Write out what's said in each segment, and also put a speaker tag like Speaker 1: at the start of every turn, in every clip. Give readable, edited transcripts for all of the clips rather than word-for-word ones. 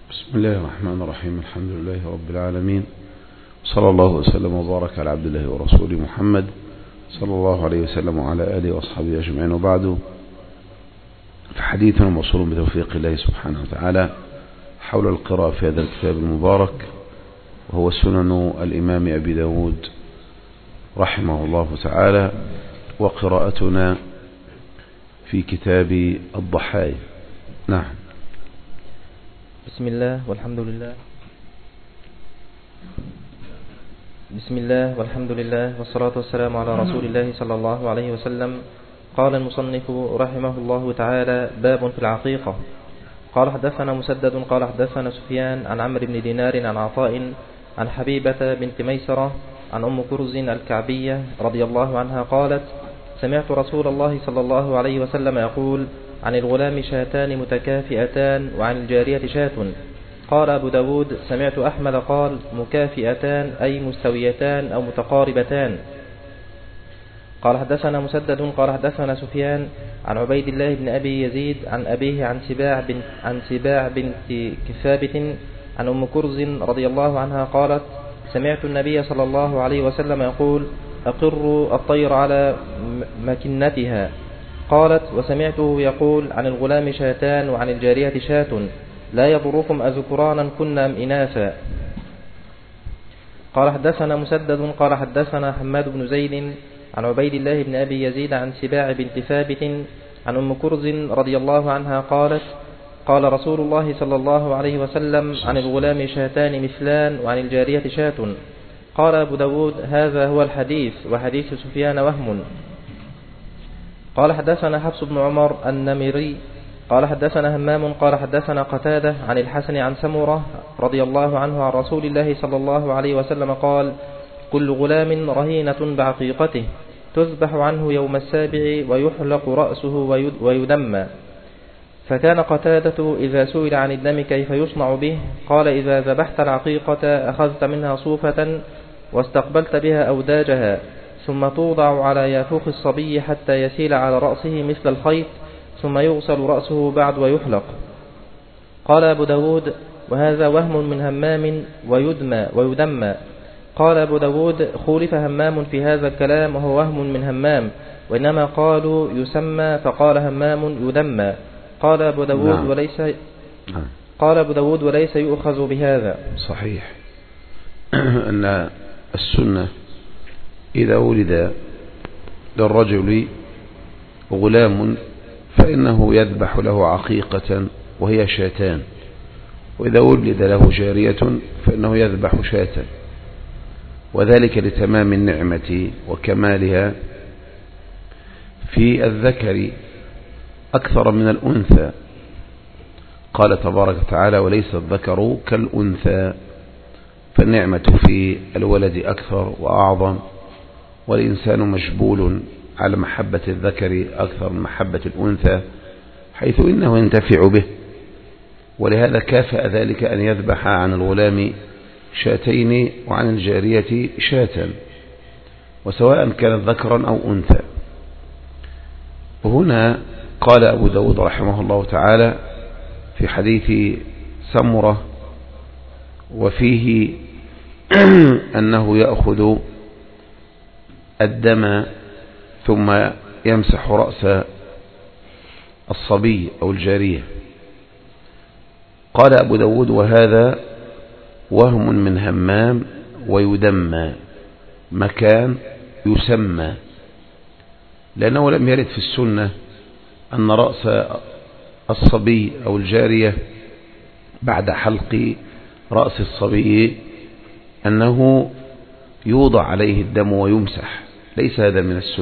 Speaker 1: بسم الله الرحمن الرحيم. الحمد لله رب العالمين، صلى الله وسلم وبارك على عبد الله ورسوله محمد صلى الله عليه وسلم وعلى آله وأصحابه أجمعين، وبعد، فحديثنا موصول بتوفيق الله سبحانه وتعالى حول القراءة في هذا الكتاب المبارك، وهو سنن الإمام أبي داود رحمه الله تعالى، وقراءتنا في كتاب الضحايا. نعم.
Speaker 2: بسم الله والحمد لله. بسم الله والحمد لله والصلاة والسلام على رسول الله صلى الله عليه وسلم. قال المصنف رحمه الله تعالى: باب في العقيقة. قال حدثنا مسدد قال حدثنا سفيان عن عمرو بن دينار عن عطاء عن حبيبة بنت ميسرة عن أم كرز الكعبية رضي الله عنها قالت: سمعت رسول الله صلى الله عليه وسلم يقول: عن الغلام شاتان متكافئتان وعن الجارية شاة. قال أبو داود: سمعت أحمد قال: مكافئتان أي مستويتان أو متقاربتان. قال حدثنا مسدد قال حدثنا سفيان عن عبيد الله بن أبي يزيد عن أبيه عن سباع بنت كثابت عن أم كرز رضي الله عنها قالت: سمعت النبي صلى الله عليه وسلم يقول: أقروا الطير على مكنتها. قالت: وسمعته يقول: عن الغلام شاتان وعن الجارية شاة، لا يضركم أذكرانا كنا أم إناثا. قال حدثنا مسدد قال حدثنا حماد بن زيد عن عبيد الله بن أبي يزيد عن سباع بنت ثابت عن أم كرز رضي الله عنها قالت: قال رسول الله صلى الله عليه وسلم: عن الغلام شاتان مثلان وعن الجارية شاة. قال أبو داود: هذا هو الحديث، وحديث سفيان وهم. قال حدثنا حفص بن عمر النمري قال حدثنا همام قال حدثنا قتادة عن الحسن عن سمرة رضي الله عنه عن رسول الله صلى الله عليه وسلم قال: كل غلام رهينة بعقيقته، تذبح عنه يوم السابع ويحلق رأسه ويدمى. فكان قتادة إذا سئل عن الدم كيف يصنع به قال: إذا ذبحت العقيقة أخذت منها صوفة واستقبلت بها أوداجها، ثم توضع على يافوخ الصبي حتى يسيل على رأسه مثل الخيط، ثم يغسل رأسه بعد ويحلق. قال أبو داود: وهذا وهم من همام ويدمى. قال أبو داود: خولف همام في هذا الكلام، وهو وهم من همام، وإنما قالوا يسمى فقال همام يدمى. قال أبو داود: وليس يؤخذ بهذا.
Speaker 1: صحيح أن السنة إذا ولد للرجل غلام فإنه يذبح له عقيقة وهي شاتان، وإذا ولد له جارية فإنه يذبح شاة، وذلك لتمام النعمة وكمالها في الذكر أكثر من الأنثى. قال تبارك وتعالى: وليس الذكر كالأنثى، فالنعمة في الولد أكثر وأعظم، والإنسان مجبول على محبة الذكر أكثر من محبة الأنثى، حيث إنه ينتفع به، ولهذا كافأ ذلك أن يذبح عن الغلام شاتين وعن الجارية شاة، وسواء كانت ذكرا أو أنثى. وهنا قال أبو داود رحمه الله تعالى في حديث سمرة وفيه أنه يأخذ الدم ثم يمسح رأس الصبي أو الجارية. قال أبو داود: وهذا وهم من همام ويدمى، مكان يسمى، لأنه لم يرد في السنة أن رأس الصبي أو الجارية بعد حلق رأس الصبي أنه يوضع عليه الدم ويمسح. ليس هذا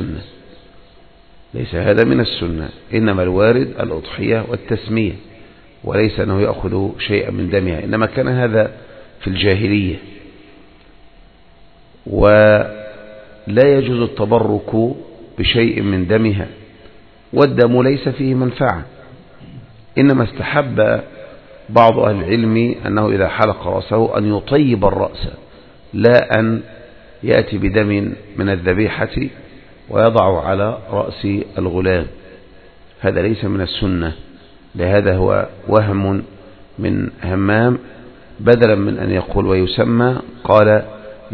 Speaker 1: من السنة، إنما الوارد الأضحية والتسمية، وليس أنه يأخذ شيئا من دمها، إنما كان هذا في الجاهلية. ولا يجوز التبرك بشيء من دمها، والدم ليس فيه منفعة، إنما استحب بعض أهل العلم أنه إذا حلق رأسه أن يطيب الرأس، لا أن يأتي بدم من الذبيحة ويضع على رأس الغلام. هذا ليس من السنة، لهذا هو وهم من همام بدلا من أن يقول ويسمى قال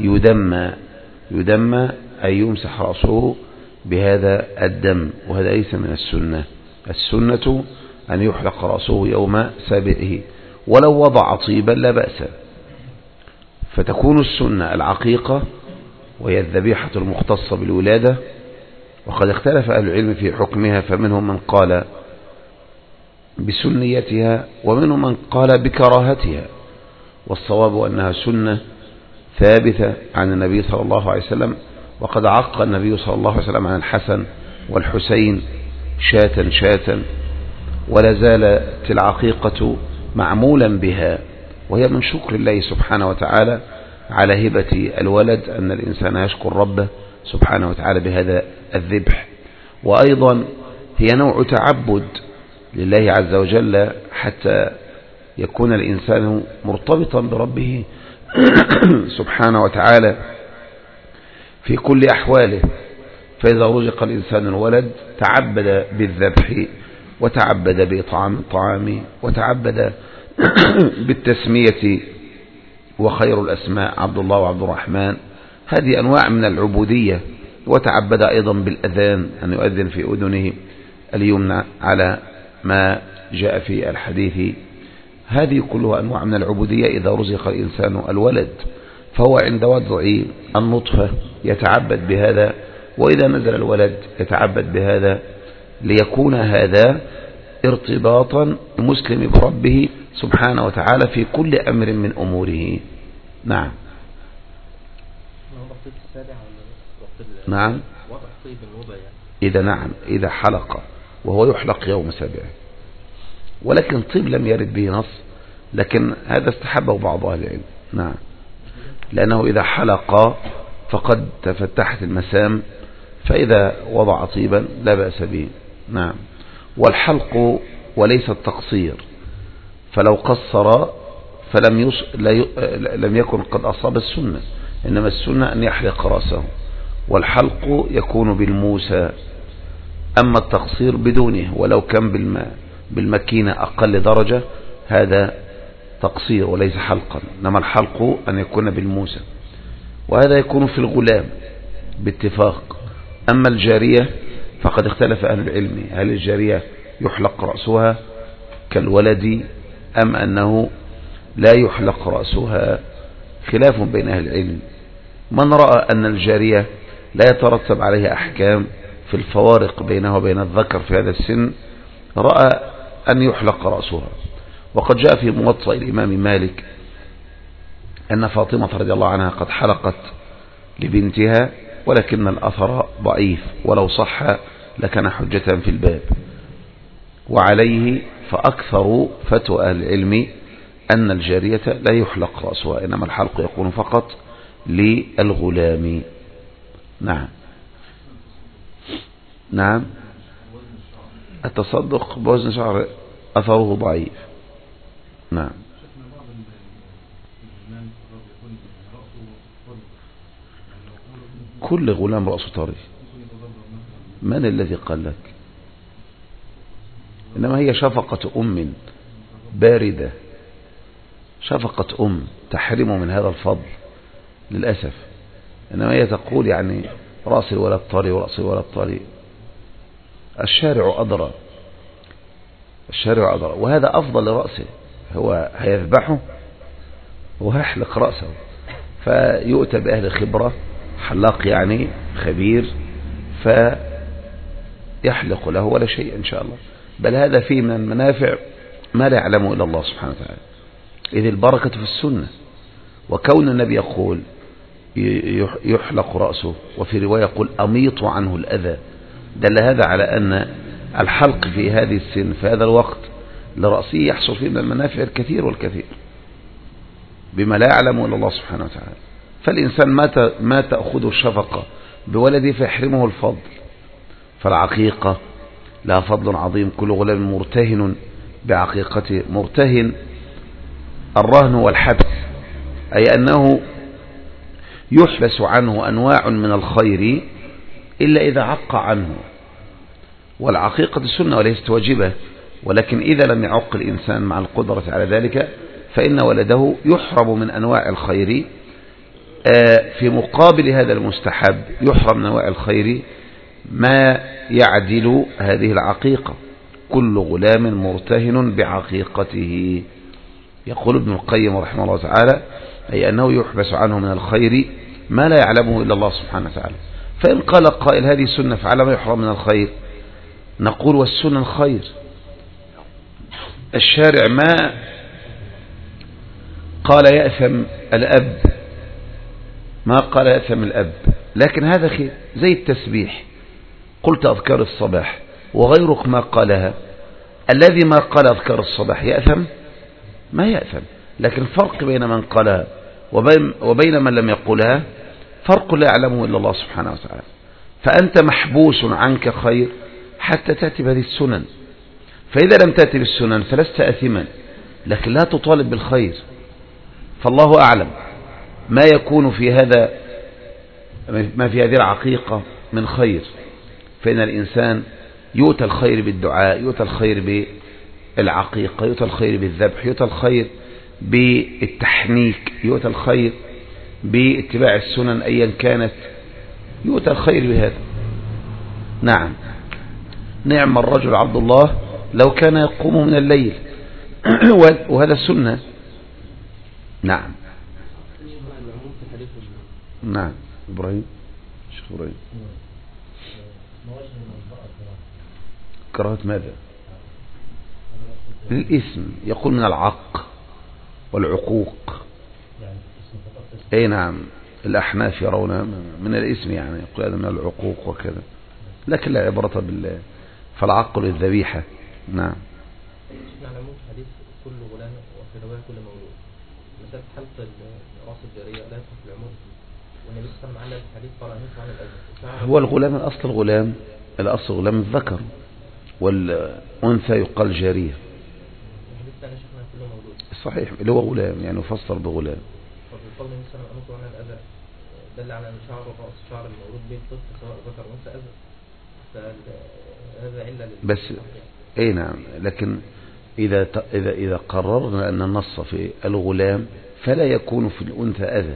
Speaker 1: يدمى أي يمسح رأسه بهذا الدم، وهذا ليس من السنة. السنة أن يحلق رأسه يوم سابعه، ولو وضع طيبا لا بأس. فتكون السنة العقيقة، وهي الذبيحة المختصة بالولادة، وقد اختلف أهل العلم في حكمها، فمنهم من قال بسنيتها ومنهم من قال بكراهتها، والصواب أنها سنة ثابتة عن النبي صلى الله عليه وسلم، وقد عق النبي صلى الله عليه وسلم عن الحسن والحسين شاة، ولا زالت العقيقة معمولا بها، وهي من شكر الله سبحانه وتعالى على هبة الولد، أن الإنسان يشكر ربه سبحانه وتعالى بهذا الذبح. وأيضا هي نوع تعبد لله عز وجل، حتى يكون الإنسان مرتبطا بربه سبحانه وتعالى في كل أحواله. فإذا رزق الإنسان الولد تعبد بالذبح، وتعبد بإطعام الطعام، وتعبد بالتسمية، وخير الأسماء عبد الله وعبد الرحمن، هذه أنواع من العبودية. وتعبد أيضا بالأذان، أن يؤذن في أذنه اليمنى على ما جاء في الحديث. هذه كلها أنواع من العبودية إذا رزق الإنسان الولد، فهو عند وضع النطفة يتعبد بهذا، وإذا نزل الولد يتعبد بهذا، ليكون هذا ارتباطا المسلم بربه سبحانه وتعالى في كل أمر من أموره. نعم. نعم. إذا حلق، وهو يحلق يوم سابعه، ولكن طيب لم يرد به نص، لكن هذا استحبه بعض أهل العلم. نعم، لأنه إذا حلق فقد تفتحت المسام، فإذا وضع طيبا لا بأس به. نعم. والحلق وليس التقصير، فلو قصر لم يكن قد أصاب السنة، إنما السنة أن يحلق رأسه، والحلق يكون بالموسى، أما التقصير بدونه، ولو كان بالمكينة أقل درجة هذا تقصير وليس حلقا، إنما الحلق أن يكون بالموسى، وهذا يكون في الغلام باتفاق. أما الجارية فقد اختلف أهل العلم، هل الجارية يحلق رأسها كالولد أم أنه لا يحلق رأسها؟ خلاف بين أهل العلم. من رأى أن الجارية لا يترتب عليها أحكام في الفوارق بينها وبين الذكر في هذا السن، رأى أن يحلق رأسها. وقد جاء في موطأ الإمام مالك أن فاطمة رضي الله عنها قد حلقت لبنتها، ولكن الأثر ضعيف، ولو صح لكان حجة في الباب. وعليه فأكثر فتوى أهل العلم أن الجارية لا يحلق رأسها، إنما الحلق يكون فقط للغلام. نعم. نعم. التصدق بوزن شعر أثره ضعيف. نعم. كل غلام رأسه طري، من الذي قال لك؟ إنما هي شفقة أم باردة، شفقة أم تحرمه من هذا الفضل للأسف. إنما هي تقول يعني رأس الولد طري ورأس الولد طري. الشارع أدرى، الشارع أدرى، وهذا أفضل لرأسه. هو هيذبحه وهيحلق رأسه، فيؤتى بأهل خبرة، حلاق يعني خبير، فيحلق له ولا شيء إن شاء الله. بل هذا فيه من المنافع ما لا يعلمه إلا الله سبحانه وتعالى، إذ البركة في السنة. وكون النبي يقول يحلق رأسه، وفي رواية يقول أميط عنه الأذى، دل هذا على أن الحلق في هذه السن في هذا الوقت لرأسه يحصل فيه من المنافع الكثير والكثير بما لا يعلمه إلا الله سبحانه وتعالى. فالإنسان ما تأخذه الشفقة بولده فيحرمه الفضل. فالعقيقة لها فضل عظيم، كل غلام مرتهن بعقيقته. مرتهن الرهن والحبس، أي أنه يحبس عنه أنواع من الخير إلا إذا عق عنه. والعقيقة سنة وليست واجبة، ولكن إذا لم يعق الإنسان مع القدرة على ذلك فإن ولده يحرم من أنواع الخير. في مقابل هذا المستحب يحرم من أنواع الخير ما يعدل هذه العقيقة. كل غلام مرتهن بعقيقته. يقول ابن القيم رحمه الله تعالى أي أنه يحبس عنه من الخير ما لا يعلمه إلا الله سبحانه وتعالى. فإن قال قائل هذه سنة فعلى ما يحرم من الخير، نقول والسنن خير. الشارع ما قال يأثم الأب، ما قال يأثم الأب، لكن هذا خير زي التسبيح. قلت أذكار الصباح وغيرك ما قالها، الذي ما قال أذكار الصباح يأثم؟ ما يأثم، لكن فرق بين من قالها وبين من لم يقولها فرق لا يعلمه إلا الله سبحانه وتعالى. فأنت محبوس عنك خير حتى تأتي بهذه السنن، فإذا لم تأتي بالسنن فلست أثما، لكن لا تطالب بالخير. فالله أعلم ما يكون في هذا، ما في هذه العقيقة من خير. فإن الإنسان يؤتى الخير بالدعاء، يؤتى الخير بالعقيقة، يؤتى الخير بالذبح، يؤتى الخير بالتحنيك، يؤتى الخير باتباع السنن أيا كانت، يؤتى الخير بهذا. نعم، نعم الرجل عبد الله لو كان يقوم من الليل وهذا سنة. نعم نعم. إبراهيم، شيخ إبراهيم، كراهة ماذا؟ للإثم، يقول من العق والعقوق. أي نعم، الأحناف يرون من الإثم، يعني يقول هذا من العقوق وكذا، لكن لا عبرة بالله، فالعق للذبيحة. نعم.
Speaker 2: نعلم حديث كل غلام وفي رواية كل مولود، مسألة حلق راس الجارية لا يدخل في العموم، والنبي صلى الله عليه وسلم الحديث قال أنه عن الأجل.
Speaker 1: هو الغلام الأصل غلام، الأصل غلام الذكر، والأنثى يقال جارية.
Speaker 2: الحديث الثاني شيخنا كل مولود
Speaker 1: صحيح، اللي هو غلام يعني يفسر بغلام.
Speaker 2: وبالقول النبي صلى الله عليه وسلم عن الأذى دل على أن شعر الرأس شعر المولود به الطفل سواء ذكر أو أنثى أذى، فهذا علة
Speaker 1: بس اي نعم، لكن إذا قررنا أن النص في الغلام فلا يكون في الأنثى أذى،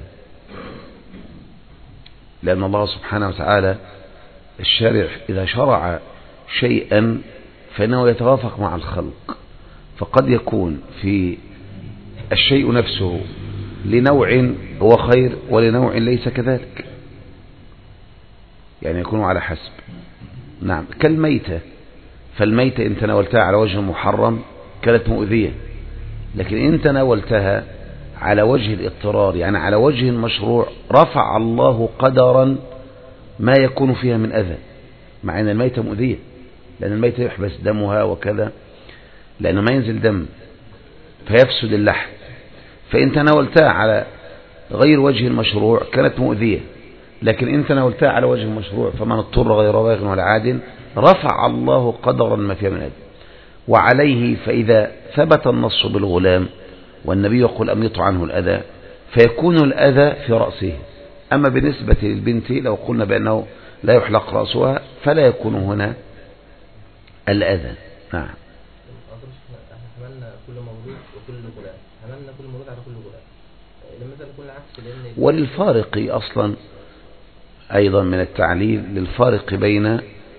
Speaker 1: لأن الله سبحانه وتعالى الشارع إذا شرع شيئا فإنه يتوافق مع الخلق، فقد يكون في الشيء نفسه لنوع هو خير ولنوع ليس كذلك، يعني يكون على حسب. نعم، كالميتة، فالميتة إن تناولتها على وجه محرم كانت مؤذية، لكن إن تناولتها على وجه الاضطرار يعني على وجه مشروع رفع الله قدرا ما يكون فيها من أذى، مع أن الميتة مؤذية، لأن الميتة يحبس دمها وكذا، لأنه ما ينزل دم فيفسد اللحم. فإن تناولتها على غير وجه المشروع كانت مؤذية، لكن إن تناولتها على وجه المشروع فمن اضطر غير باغ ولا عاد رفع الله قدرا ما فيها من أذى. وعليه فإذا ثبت النص بالغلام والنبي يقول أميط عنه الأذى فيكون الأذى في رأسه. أما بالنسبة للبنت لو قلنا بأنه لا يحلق رأسها فلا يكون هنا الأذى. نعم.
Speaker 2: حملنا كل مولود وكل غلام، حملنا كل مولود على كل غلام، لماذا نكون العكس؟ لأن
Speaker 1: وللفارق أصلا أيضا من التعليل للفارق بين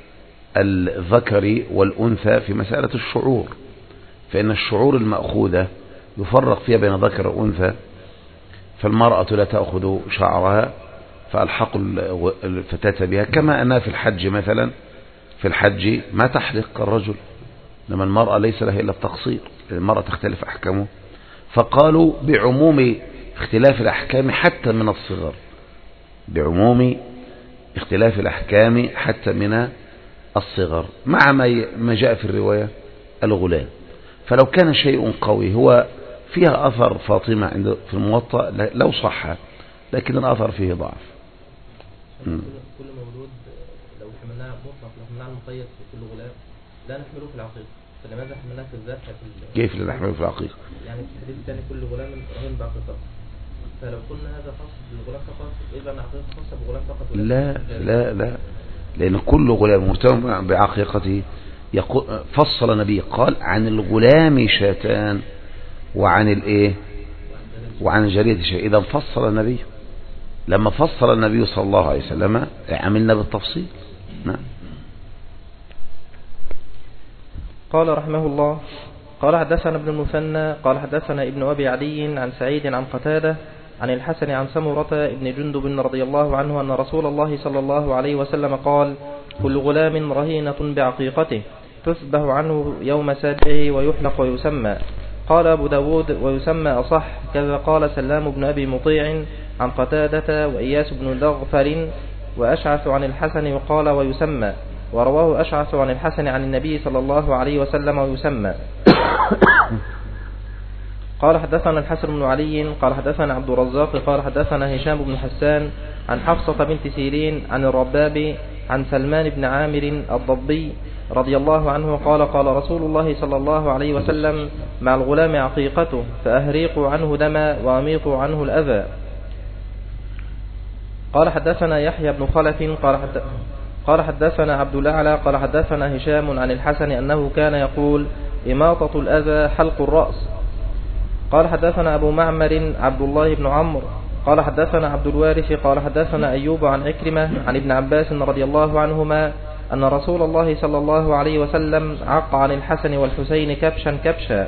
Speaker 1: الذكر والأنثى في مسألة الشعور، فإن الشعور المأخوذة يفرق فيها بين ذكر وأنثى، فالمرأة لا تأخذ شعرها فألحق الفتاة بها، كما أنها في الحج مثلا، في الحج ما تحلق الرجل، لما المرأة ليس لها إلا التقصير، المرأة تختلف أحكامه، فقالوا بعموم اختلاف الأحكام حتى من الصغر، بعموم اختلاف الأحكام حتى من الصغر، مع ما جاء في الرواية الغلام. فلو كان شيء قوي هو فيها أثر فاطمة عند في الموطأ لو صح، لكن الأثر فيه ضعف.
Speaker 2: كل مولود لو حملناه مطلق، لو حملناه المقيد في كل غلام لا نحمله في العقيقة، فلماذا حملناه في الذبح
Speaker 1: كيف لا نحمله في العقيقة؟
Speaker 2: يعني في الحديث الثاني كل غلام رهن بعقيقته، فلو قلنا هذا خاص بالغلام فقط إذا العقيقة خاصة بغلام فقط.
Speaker 1: لا لا لا، لأن كل غلام مهتم بعقيقته فصل النبي قال عن الغلام شاتان وعن الايه وعن الجارية شيء. إذا فصل النبي، لما فصل النبي صلى الله عليه وسلم عملنا بالتفصيل. نعم.
Speaker 2: قال رحمه الله: قال حدثنا ابن المثنى قال حدثنا ابن أبي عدي عن سعيد عن قتادة عن الحسن عن سمرة ابن جندب رضي الله عنه أن رسول الله صلى الله عليه وسلم قال: كل غلام رهينة بعقيقته تذبح عنه يوم سابعه ويحلق ويسمى. قال أبو داود: ويسمى أصح. كذا قال سلام بن أبي مطيع عن قتادة وإياس بن دغفر وأشعث عن الحسن وقال ويسمى، ورواه أشعث عن الحسن عن النبي صلى الله عليه وسلم ويسمى. قال حدثنا الحسن بن علي قال حدثنا عبد الرزاق قال حدثنا هشام بن حسان عن حفصة بنت سيرين عن الرباب عن سلمان بن عامر الضبي رضي الله عنه قال: قال رسول الله صلى الله عليه وسلم: مع الغلام عقيقته، فأهريقوا عنه دما وأميطوا عنه الأذى. قال حدثنا يحيى بن خلف قال حدثنا عبد الأعلى قال حدثنا هشام عن الحسن أنه كان يقول: إماطة الأذى حلق الرأس. قال حدثنا أبو معمر عبد الله بن عمرو قال حدثنا عبد الوارث قال حدثنا أيوب عن عكرمة عن ابن عباس رضي الله عنهما أن رسول الله صلى الله عليه وسلم عق عن الحسن والحسين كبشا.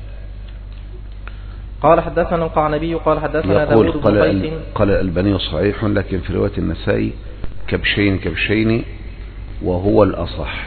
Speaker 2: قال حدثنا القعنبي قال حدثنا داود بن قيس.
Speaker 1: قال الألباني صحيح، لكن في رواية النسائي كبشين وهو الأصح.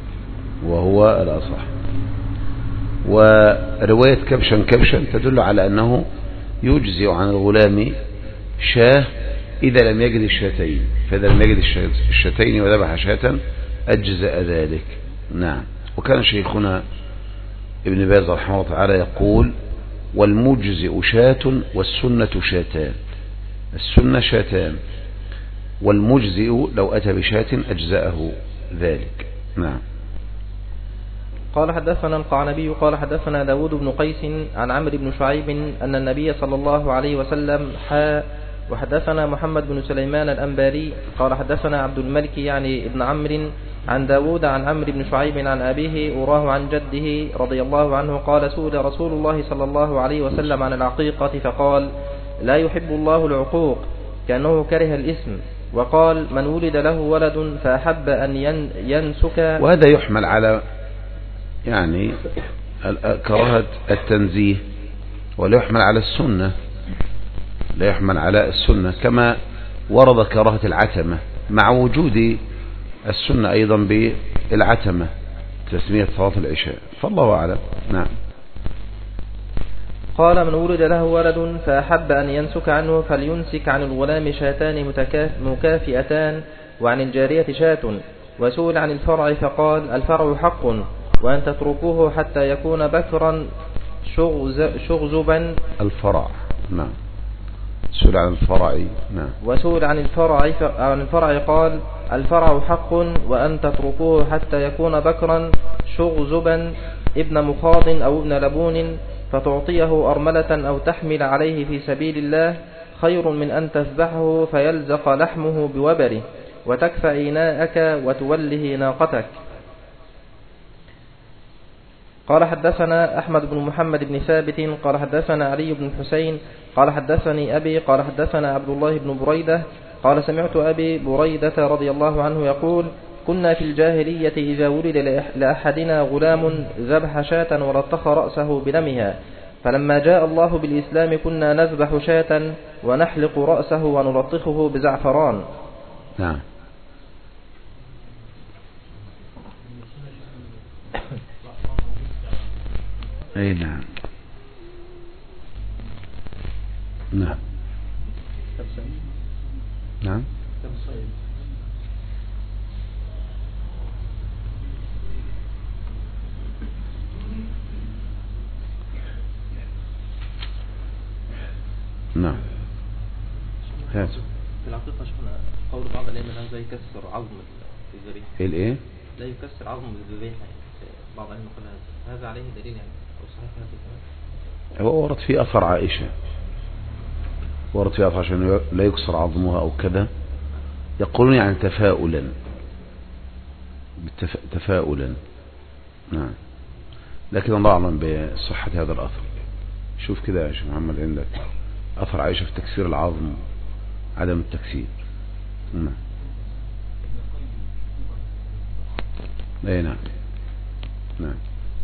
Speaker 1: ورواية كبشا تدل على أنه يجزئ عن الغلام شاه إذا لم يجد الشاتين، فإذا لم يجد الشاتين وذبح شاة أجزأ ذلك. نعم. وكان شيخنا ابن باز رحمه الله تعالى يقول: والمجزئ شاة والسنة شاتان. السنة شاتان، والمجزئ لو أتى بشاة أجزأه ذلك. نعم.
Speaker 2: قال حدثنا القعنبي قال حدثنا داود بن قيس عن عمرو بن شعيب أن النبي صلى الله عليه وسلم وحدثنا محمد بن سليمان الأنباري قال حدثنا عبد الملك يعني ابن عمرو عن داود عن عمرو بن شعيب عن أبيه أراه عن جده رضي الله عنه قال: سئل رسول الله صلى الله عليه وسلم عن العقيقة فقال: لا يحب الله العقوق، كأنه كره الاسم. وقال: من ولد له ولد فأحب أن ينسك.
Speaker 1: وهذا يحمل على يعني كراهة التنزيه، ولا يحمل على السنة، لا يحمل على السنة، كما ورد كراهة العتمة مع وجود السنة أيضا بالعتمة تسمية صلاة العشاء، فالله أعلم. نعم.
Speaker 2: قال: من ولد له ولد فأحب أن ينسك عنه فلينسك عن الغلام شاتان مكافئتان وعن الجارية شاة. وسئل عن الفرع فقال: الفرع حق، وأن تتركوه حتى يكون بكرا شغزبا.
Speaker 1: الفرع. نعم. سئل عن الفرع. نعم.
Speaker 2: وسئل عن الفرع قال: الفرع حق، وأن تتركوه حتى يكون بكرا شغزبا ابن مخاض أو ابن لبون، فتعطيه أرملة أو تحمل عليه في سبيل الله خير من أن تذبحه فيلزق لحمه بوبره وتكفى إناءك وتوله ناقتك. قال حدثنا أحمد بن محمد بن ثابت قال حدثنا علي بن حسين قال حدثني أبي قال حدثنا عبد الله بن بريدة قال: سمعت أبي بريدة رضي الله عنه يقول: كنا في الجاهلية إذا ولد لأحدنا غلام ذبح شاة ولطخ رأسه بدمها، فلما جاء الله بالإسلام كنا نذبح شاة ونحلق رأسه ونلطخه بزعفران.
Speaker 1: نعم. أي نعم. نعم. نعم. نعم.
Speaker 2: في العقيقة شفنا قول بعض الأئمة هذا يكسر عظم الذبيحة.
Speaker 1: الإيه؟
Speaker 2: لا يكسر عظم الذبيحة. بعض الأئمة قال هذا عليه دليل يعني أو صحيح هذا؟
Speaker 1: هو ورد في أثر عائشة، ورد في أثر عشان لا يكسر عظمها أو كذا، يقولون يعني تفاؤلا نعم. لكن الله أعلم بصحة هذا الأثر. شوف كده يا شيخ محمد عندك أثر عائشة في تكسير العظم عدم التكسير. نعم. اي نعم. نعم.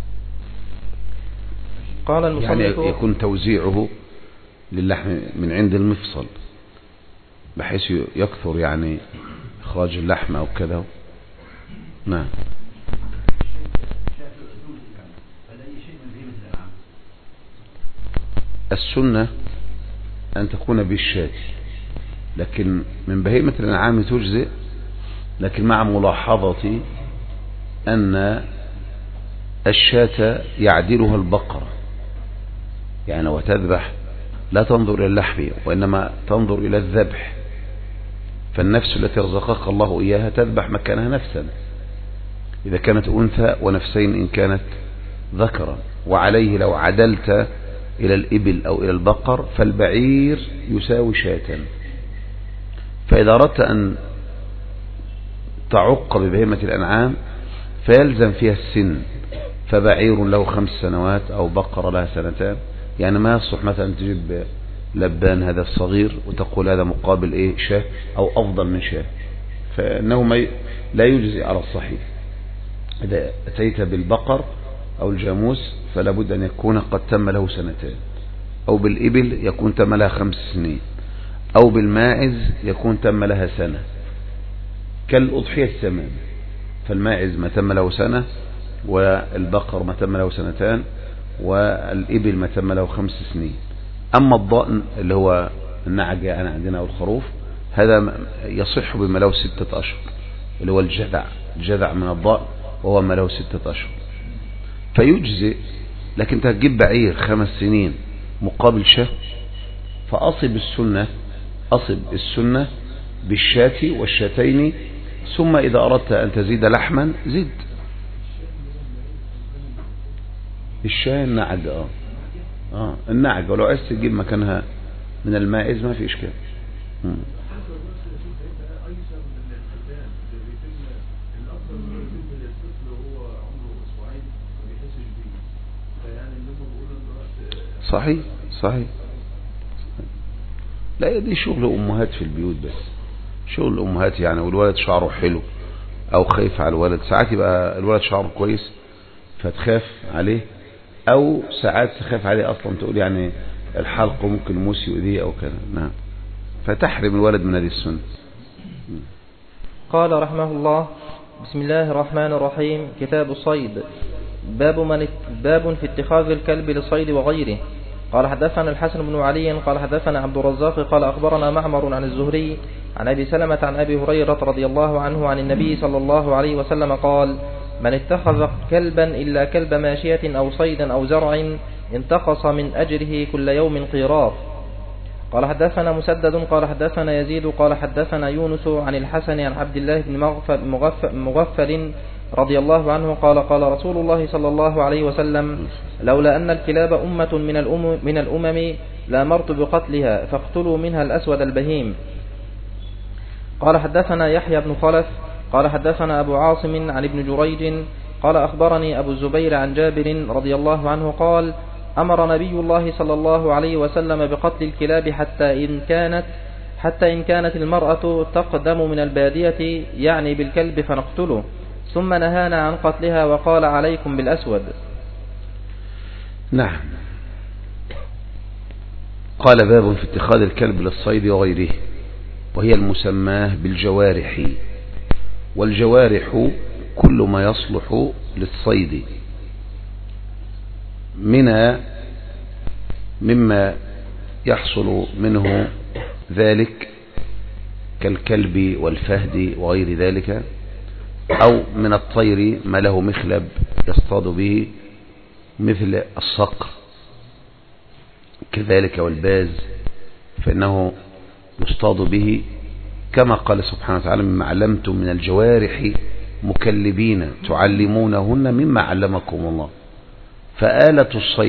Speaker 2: قال المصنف
Speaker 1: يعني يكون توزيعه للحم من عند المفصل بحيث يكثر يعني إخراج اللحم أو كذا. نعم. السنة أن تكون بالشاة، لكن من بهيمة الأنعام تجزئ، لكن مع ملاحظة أن الشاة يعدلها البقرة، يعني وتذبح لا تنظر إلى اللحم وإنما تنظر إلى الذبح، فالنفس التي رزقك الله إياها تذبح مكانها نفسا إذا كانت أنثى، ونفسين إن كانت ذكرا. وعليه لو عدلت إلى الإبل أو إلى البقر فالبعير يساوي شاة. فإذا أردت أن تعق ببهيمة الأنعام فيلزم فيها السن، فبعير له 5 سنوات أو بقرة لها 2 سنين، يعني ما يصح مثلا تجيب لبان هذا الصغير وتقول هذا مقابل إيه شاة أو أفضل من شاة، فإنه لا يجزي على الصحيح. إذا أتيت بالبقر أو الجاموس فلا بد أن يكون قد تم له 2 سنين، أو بالإبل يكون تم لها 5 سنين، أو بالماعز يكون تم لها 1 سنة، كالأضحية تمام. فالماعز ما تم له 1 سنة، والبقر ما تم له 2 سنين، والإبل ما تم له 5 سنين. أما الضأن اللي هو النعجة يعني عندنا أو الخروف هذا يصح بما له 6 أشهر، اللي هو الجذع من الضأن وهو ما له 6 أشهر فيجزئ. لكن تجيب بعير 5 سنين مقابل شاة، فأصب السنة بالشاة والشاتين، ثم إذا أردت أن تزيد لحما زد. الشاة النعجة النعجة، ولو عايز تجيب مكانها من الماعز ما في إشكال. صحيح. لا دي شغل أمهات في البيوت، بس شغل الأمهات يعني، والولد شعره حلو أو خايف على الولد، ساعات يبقى الولد شعره كويس فتخاف عليه، أو ساعات تخاف عليه أصلا تقول يعني الحلق ممكن موس يؤذيه أو كذا. نعم. فتحرم الولد من هذه السنة.
Speaker 2: قال رحمه الله: بسم الله الرحمن الرحيم. كتاب الصيد. باب في اتخاذ الكلب للصيد وغيره. قال حدثنا الحسن بن علي قال حدثنا عبد الرزاق قال أخبرنا معمر عن الزهري عن أبي سلمة عن أبي هريرة رضي الله عنه عن النبي صلى الله عليه وسلم قال: من اتخذ كلبا إلا كلب ماشية أو صيد أو زرع انتقص من أجره كل يوم قيراط. قال حدثنا مسدد قال حدثنا يزيد قال حدثنا يونس عن الحسن عن عبد الله بن مغفل رضي الله عنه قال: قال رسول الله صلى الله عليه وسلم: لولا أن الكلاب أمة من الأمم لأمرت بقتلها، فاقتلوا منها الأسود البهيم. قال حدثنا يحيى بن خلف قال حدثنا أبو عاصم عن ابن جريج قال أخبرني أبو الزبير عن جابر رضي الله عنه قال: أمر نبي الله صلى الله عليه وسلم بقتل الكلاب حتى إن كانت المرأة تقدم من البادية يعني بالكلب فنقتله، ثم نهانا عن قتلها وقال: عليكم بالأسود.
Speaker 1: نعم. قال: باب في اتخاذ الكلب للصيد وغيره، وهي المسماه بالجوارح. والجوارح كل ما يصلح للصيد مما يحصل منه ذلك كالكلب والفهد وغير ذلك، أو من الطير ما له مخلب يصطاد به مثل الصقر كذلك والباز، فإنه يصطاد به، كما قال سبحانه وتعالى: مما علمتم من الجوارح مكلبين تعلمونهن مما علمكم الله. فآلة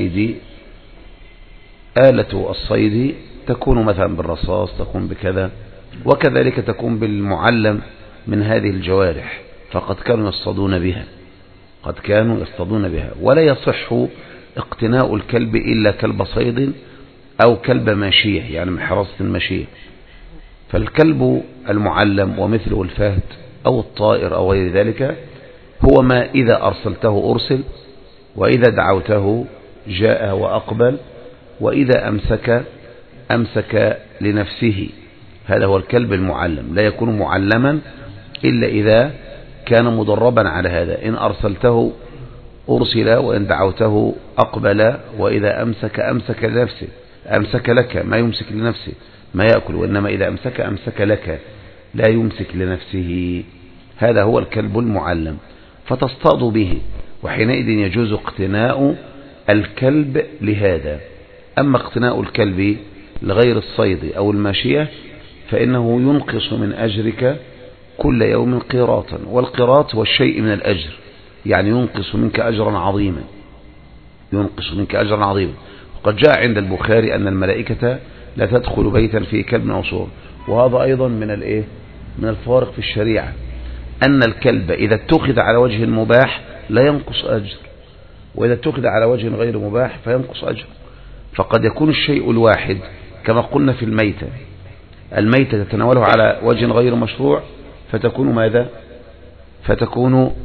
Speaker 1: الصيد تكون مثلا بالرصاص، تكون بكذا، وكذلك تكون بالمعلم من هذه الجوارح، فقد كانوا يصطادون بها. قد كانوا يصطادون بها. ولا يصح اقتناء الكلب إلا كلب صيد أو كلب ماشية، يعني من حراسة الماشية. فالكلب المعلم ومثله الفهد أو الطائر أو غير ذلك هو ما إذا أرسلته أرسل، وإذا دعوته جاء وأقبل، وإذا أمسك لنفسه. هذا هو الكلب المعلم. لا يكون معلما إلا إذا كان مدربا على هذا. إن أرسلته أرسل، وإن دعوته أقبل، وإذا أمسك لنفسه. أمسك لك، ما يمسك لنفسه ما يأكل، وإنما إذا أمسك لك، لا يمسك لنفسه. هذا هو الكلب المعلم، فتصطاد به، وحينئذ يجوز اقتناء الكلب لهذا. أما اقتناء الكلب لغير الصيد أو الماشية فإنه ينقص من أجرك كل يوم قيراطا، والقيراط هو الشيء من الأجر، يعني ينقص منك أجرا عظيما، ينقص منك أجرا عظيما. وقد جاء عند البخاري أن الملائكة لا تدخل بيتا فيه كلب أو صور. وهذا أيضا من الفارق في الشريعة، أن الكلب إذا اتخذ على وجه مباح لا ينقص أجر، وإذا اتخذ على وجه غير مباح فينقص أجر. فقد يكون الشيء الواحد كما قلنا في الميتة تتناوله على وجه غير مشروع فتكون ماذا؟ فتكون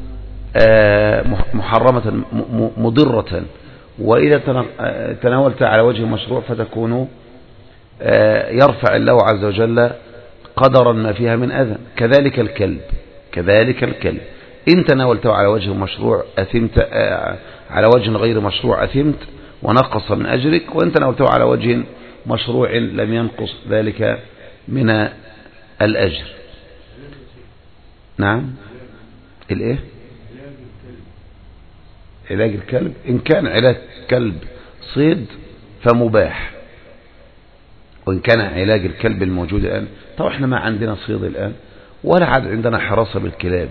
Speaker 1: محرمة مضرة، وإذا تناولت على وجه مشروع فتكون يرفع الله عز وجل قدرا ما فيها من أذى. كذلك الكلب إن تناولته على وجه مشروع أثمت، على وجه غير مشروع أثمت ونقص من أجرك، وإن تناولته على وجه مشروع لم ينقص ذلك من الأجر. نعم. الإيه؟ علاج الكلب إن كان علاج كلب صيد فمباح، وإن كان علاج الكلب الموجود الآن، طبعا احنا ما عندنا صيد الآن ولا عاد عندنا حراسة بالكلاب.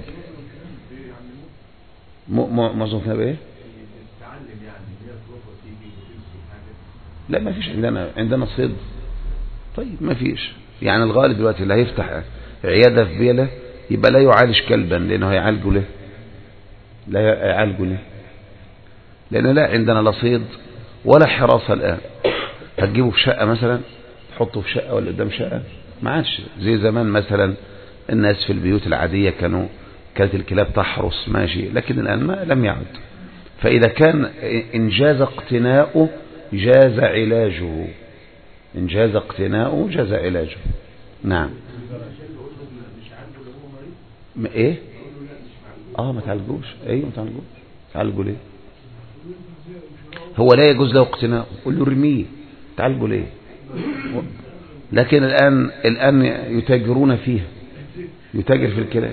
Speaker 1: مظبوط بإيه؟ لا ما فيش عندنا صيد. طيب ما فيش، يعني الغالب دلوقتي اللي هيفتح عيادة في بيله يبقى لا يعالج كلبا، لأنه هيعالجه له، لا يعالجه له، لأن لا عندنا لا صيد ولا حراسة الآن. هتجيبه في شقة مثلا، تحطه في شقة ولا قدام شقة، ما عادش زي زمان. مثلا الناس في البيوت العادية كانت الكلاب تحرس ماشي، لكن الآن ما لم يعد. فإذا كان إن جاز اقتناؤه جاز علاجه، إن جاز اقتناؤه جاز علاجه. نعم. ايه؟ ما تعالجوش. ايه ما تعالجوش؟ تعالجوا ليه؟ هو لا يجوز له اقتناؤه، قول له ارميه، تعالجوا ليه؟ لكن الآن يتاجرون فيها، يتاجر في الكلاب.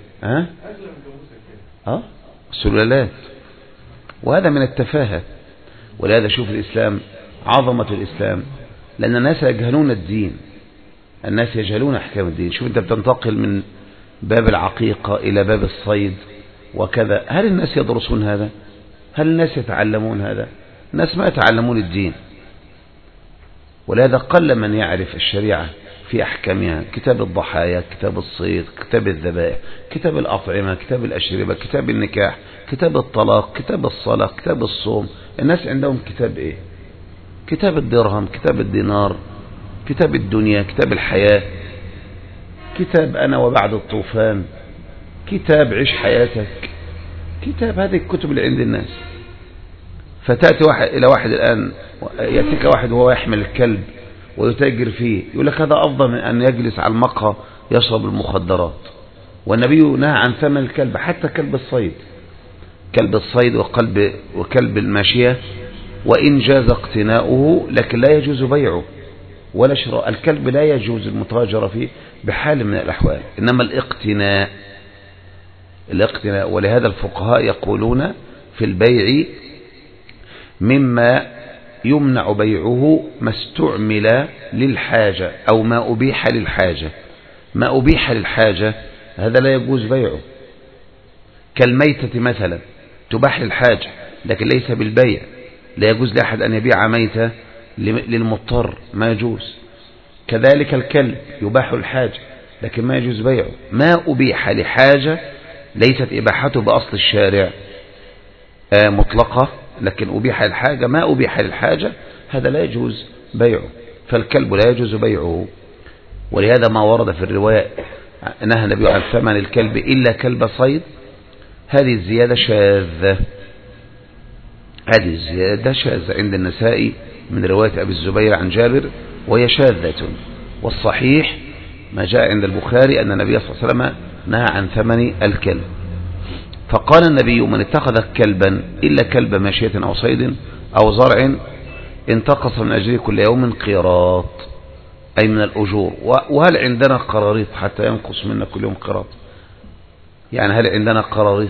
Speaker 1: السلالات، وهذا من التفاهة. ولهذا شوف الإسلام، عظمة الإسلام، لأن الناس يجهلون الدين، الناس يجهلون أحكام الدين. شوف أنت بتنتقل من باب العقيقة إلى باب الصيد وكذا، هل الناس يدرسون هذا؟ هل الناس يتعلمون هذا؟ الناس ما يتعلمون الدين. ولهذا قل من يعرف الشريعة في أحكامها. كتاب الضحايا، كتاب الصيد، كتاب الذبائح، كتاب الأطعمة، كتاب الأشربة، كتاب النكاح، كتاب الطلاق، كتاب الصلاة، كتاب الصوم. الناس عندهم كتاب إيه؟ كتاب الدرهم، كتاب الدينار، كتاب الدنيا، كتاب الحياة، كتاب أنا وبعد الطوفان، كتاب عيش حياتك، كتاب. هذه الكتب اللي عند الناس. فتأتي إلى واحد الآن، يأتيك واحد وهو يحمل الكلب ويتاجر فيه، يقول لك هذا أفضل من أن يجلس على المقهى يشرب المخدرات. والنبي نهى عن ثمن الكلب، حتى كلب الصيد، كلب الصيد وكلب الماشية، وإن جاز اقتناؤه لكن لا يجوز بيعه ولا شراء. الكلب لا يجوز المتاجرة فيه بحال من الأحوال، إنما الاقتناء. ولهذا الفقهاء يقولون في البيع مما يمنع بيعه ما استعمل للحاجة أو ما أبيح للحاجة. ما أبيح للحاجة هذا لا يجوز بيعه، كالميتة مثلا تباح للحاجة لكن ليس بالبيع. لا يجوز لأحد أن يبيع ميتة للمضطر، ما يجوز. كذلك الكلب يباح الحاجة لكن ما يجوز بيعه. ما أبيح لحاجة ليست إباحته بأصل الشارع، مطلقة، لكن أبيح الحاجة ما أبيح للحاجة هذا لا يجوز بيعه، فالكلب لا يجوز بيعه. ولهذا ما ورد في الرواية نهى النبي عن ثمن الكلب إلا كلب صيد، هذه الزيادة شاذة، هذه الزيادة شاذة عند النسائي من رواية أبي الزبير عن جابر، وهي شاذة. والصحيح ما جاء عند البخاري أن النبي صلى الله عليه وسلم نهى عن ثمن الكلب. فقال النبي: من اتخذ كلبا إلا كلب ماشية أو صيد أو زرع انتقص من أجله كل يوم قيراط، أي من الأجور. وهل عندنا قراريط حتى ينقص منا كل يوم قيراط؟ يعني هل عندنا قراريط؟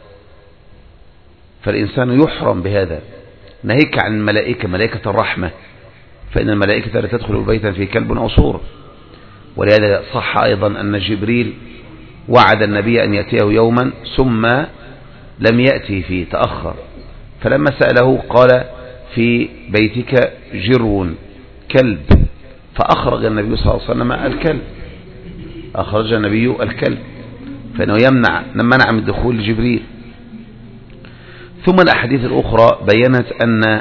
Speaker 1: فالإنسان يحرم بهذا. ناهيك عن الملائكة، ملائكة الرحمة، فإن الملائكة لا تدخل بيتا فيه كلب أو صورة. ولهذا صح أيضا أن جبريل وعد النبي أن يأتيه يوما ثم لم يأتي فيه، تأخر، فلما سأله قال: في بيتك جرو كلب، فأخرج النبي صلى الله عليه وسلم الكلب، أخرج النبي الكلب، فإنه منع من دخول جبريل. ثم الأحاديث الأخرى بيّنت أن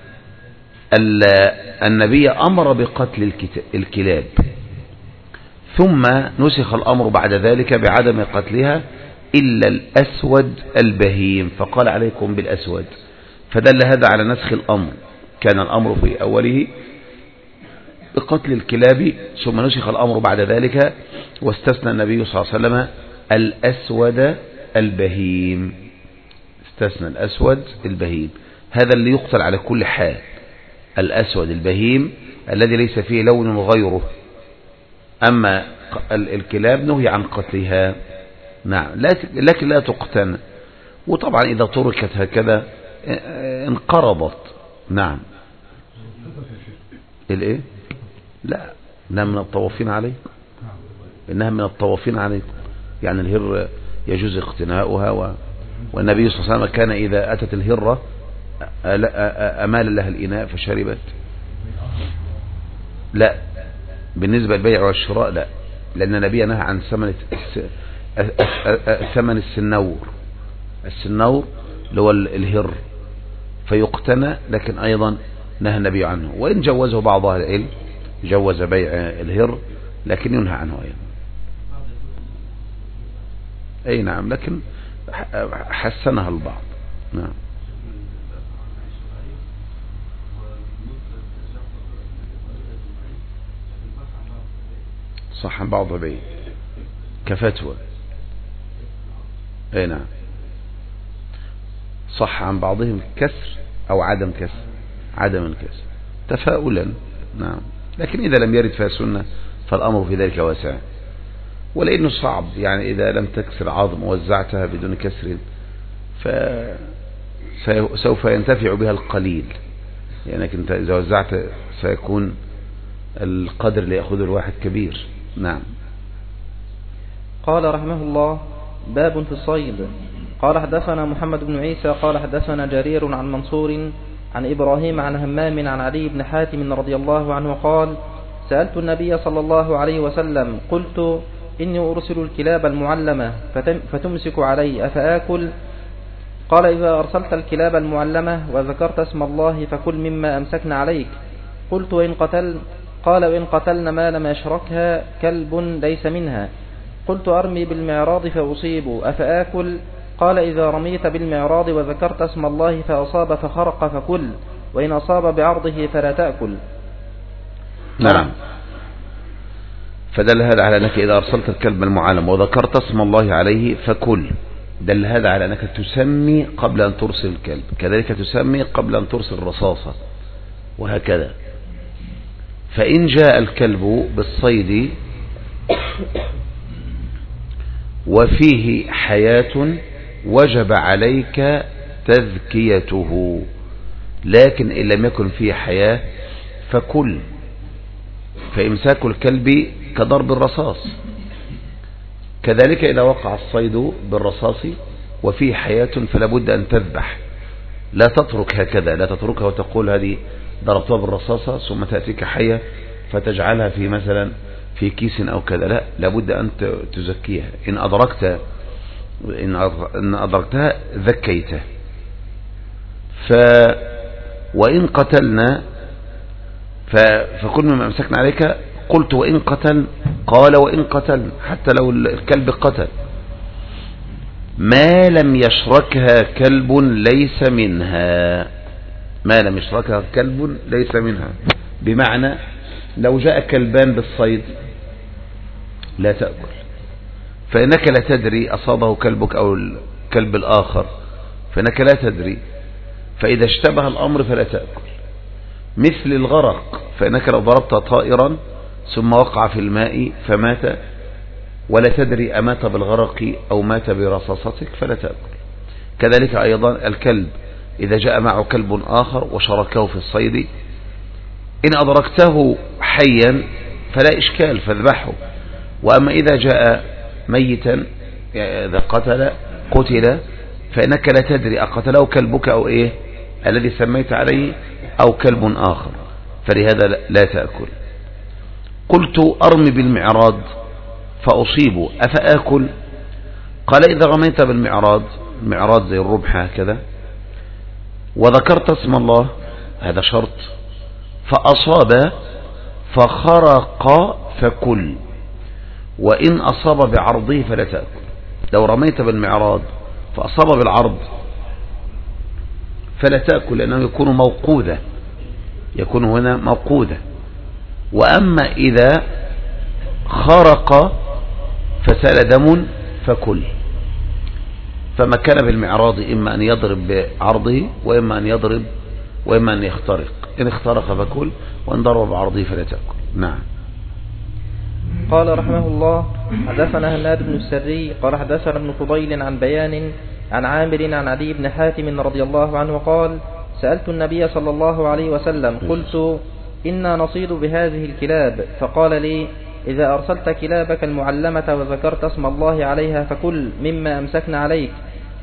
Speaker 1: النبي أمر بقتل الكلاب، ثم نسخ الأمر بعد ذلك بعدم قتلها إلا الأسود البهيم، فقال: عليكم بالأسود. فدل هذا على نسخ الأمر، كان الأمر في أوله بقتل الكلاب، ثم نسخ الأمر بعد ذلك واستثنى النبي صلى الله عليه وسلم الأسود البهيم، استثنى الأسود البهيم، هذا اللي يقتل على كل حال، الأسود البهيم الذي ليس فيه لون غيره. أما الكلاب نهي عن قتلها، نعم، لكن لا تقتن، وطبعا إذا تركت هكذا انقرضت. نعم. الايه؟ لا، إنها من الطوافين عليكم، إنها من الطوافين عليكم، يعني الهر يجوز اقتناؤها، والنبي صلى الله عليه وسلم كان إذا أتت الهرة أمال لها الإناء فشربت. لا، بالنسبة للبيع والشراء لا، لأن النبي نهى عن ثمن السنور اللي هو الهر فيقتنى، لكن أيضا نهى النبي عنه، وإن جوزه بعض أهل العلم، جوز بيع الهر، لكن ينهى عنه أيضا. أي نعم، لكن حسنها البعض. نعم. صح عن بعض البيع كفتوى. أي نعم، صح عن بعضهم كسر أو عدم كسر، عدم الكسر تفاؤلا. نعم، لكن إذا لم يرد فيها سنة فالأمر في ذلك واسع، ولأنه صعب، يعني إذا لم تكسر عظم ووزعتها بدون كسر فسوف ينتفع بها القليل، يعني أنت إذا وزعت سيكون القدر اللي يأخذه الواحد كبير. نعم.
Speaker 2: قال رحمه الله: باب في الصيد. قال حدثنا محمد بن عيسى قال حدثنا جرير عن منصور عن إبراهيم عن همام عن علي بن حاتم رضي الله عنه قال: سألت النبي صلى الله عليه وسلم قلت: إني أرسل الكلاب المعلمة فتمسك علي أفآكل؟ قال: إذا أرسلت الكلاب المعلمة وذكرت اسم الله فكل مما أمسكن عليك. قلت: قال: وإن قتلن ما لم يشركها كلب ليس منها. قلت: أرمي بالمعراض فأصيب أفآكل؟ قال: إذا رميت بالمعراض وذكرت اسم الله فأصاب فخرق فكل، وإن أصاب بعرضه فلا تأكل.
Speaker 1: نعم. فدل هذا على أنك إذا أرسلت الكلب المعلم وذكرت اسم الله عليه فكل، دل هذا على أنك تسمي قبل أن ترسل الكلب، كذلك تسمي قبل أن ترسل الرصاصة، وهكذا. فإن جاء الكلب بالصيد وفيه حياة وجب عليك تذكيته، لكن إن لم يكن فيه حياة فكل، فإمساك الكلب كضرب الرصاص. كذلك إذا وقع الصيد بالرصاص وفيه حياة فلا بد أن تذبح، لا تترك هكذا، لا تتركها وتقول هذه ضربتها بالرصاصة ثم تأتيك حية فتجعلها في مثلا في كيس أو كذا، لا، لابد أن تزكيها. إن أدركتها ذكيته. وإن قتلنا فكل مما أمسكنا عليك. قلت وإن قتل، قال وإن قتل، حتى لو الكلب قتل، ما لم يشركها كلب ليس منها. ما لم يشركها كلب ليس منها، بمعنى لو جاء كلبان بالصيد لا تأكل، فإنك لا تدري أصابه كلبك أو الكلب الآخر، فإنك لا تدري، فإذا اشتبه الأمر فلا تأكل. مثل الغرق، فإنك لو ضربت طائرا ثم وقع في الماء فمات ولا تدري أمات بالغرق أو مات برصاصتك فلا تأكل. كذلك أيضا الكلب إذا جاء معه كلب آخر وشاركه في الصيد، إن أدركته حيا فلا إشكال فاذبحه. وأما إذا جاء ميتا، إذا قتل فإنك لا تدري أقتله كلبك أو إيه الذي سميت عليه أو كلب آخر، فلهذا لا تأكل. قلت أرمي بالمعراض فأصيب أفأكل؟ قال إذا رميت بالمعراض، المعراض زي الربح هكذا، وذكرت اسم الله، هذا شرط، فأصاب فخرق فكل، وإن أصاب بعرضه فلا تأكل. لو رميت بالمعراض فأصاب بالعرض فلا تأكل، لأنه يكون موقوذة، يكون هنا موقوذة. وأما إذا خرق فسال دم فكل. فما كان بالمعراض إما أن يضرب بعرضه وإما أن يخترق. إن اخترق فكل، وإن ضرب بعرضه فلا تأكل. نعم.
Speaker 2: قال رحمه الله: حدثنا هناد بن السري قال حدثنا ابن فضيل عن بيان عن عامر عن عدي بن حاتم رضي الله عنه قال: سألت النبي صلى الله عليه وسلم قلت: إنا نصيد بهذه الكلاب، فقال لي: إذا أرسلت كلابك المعلمة وذكرت اسم الله عليها فكل مما أمسكنا عليك،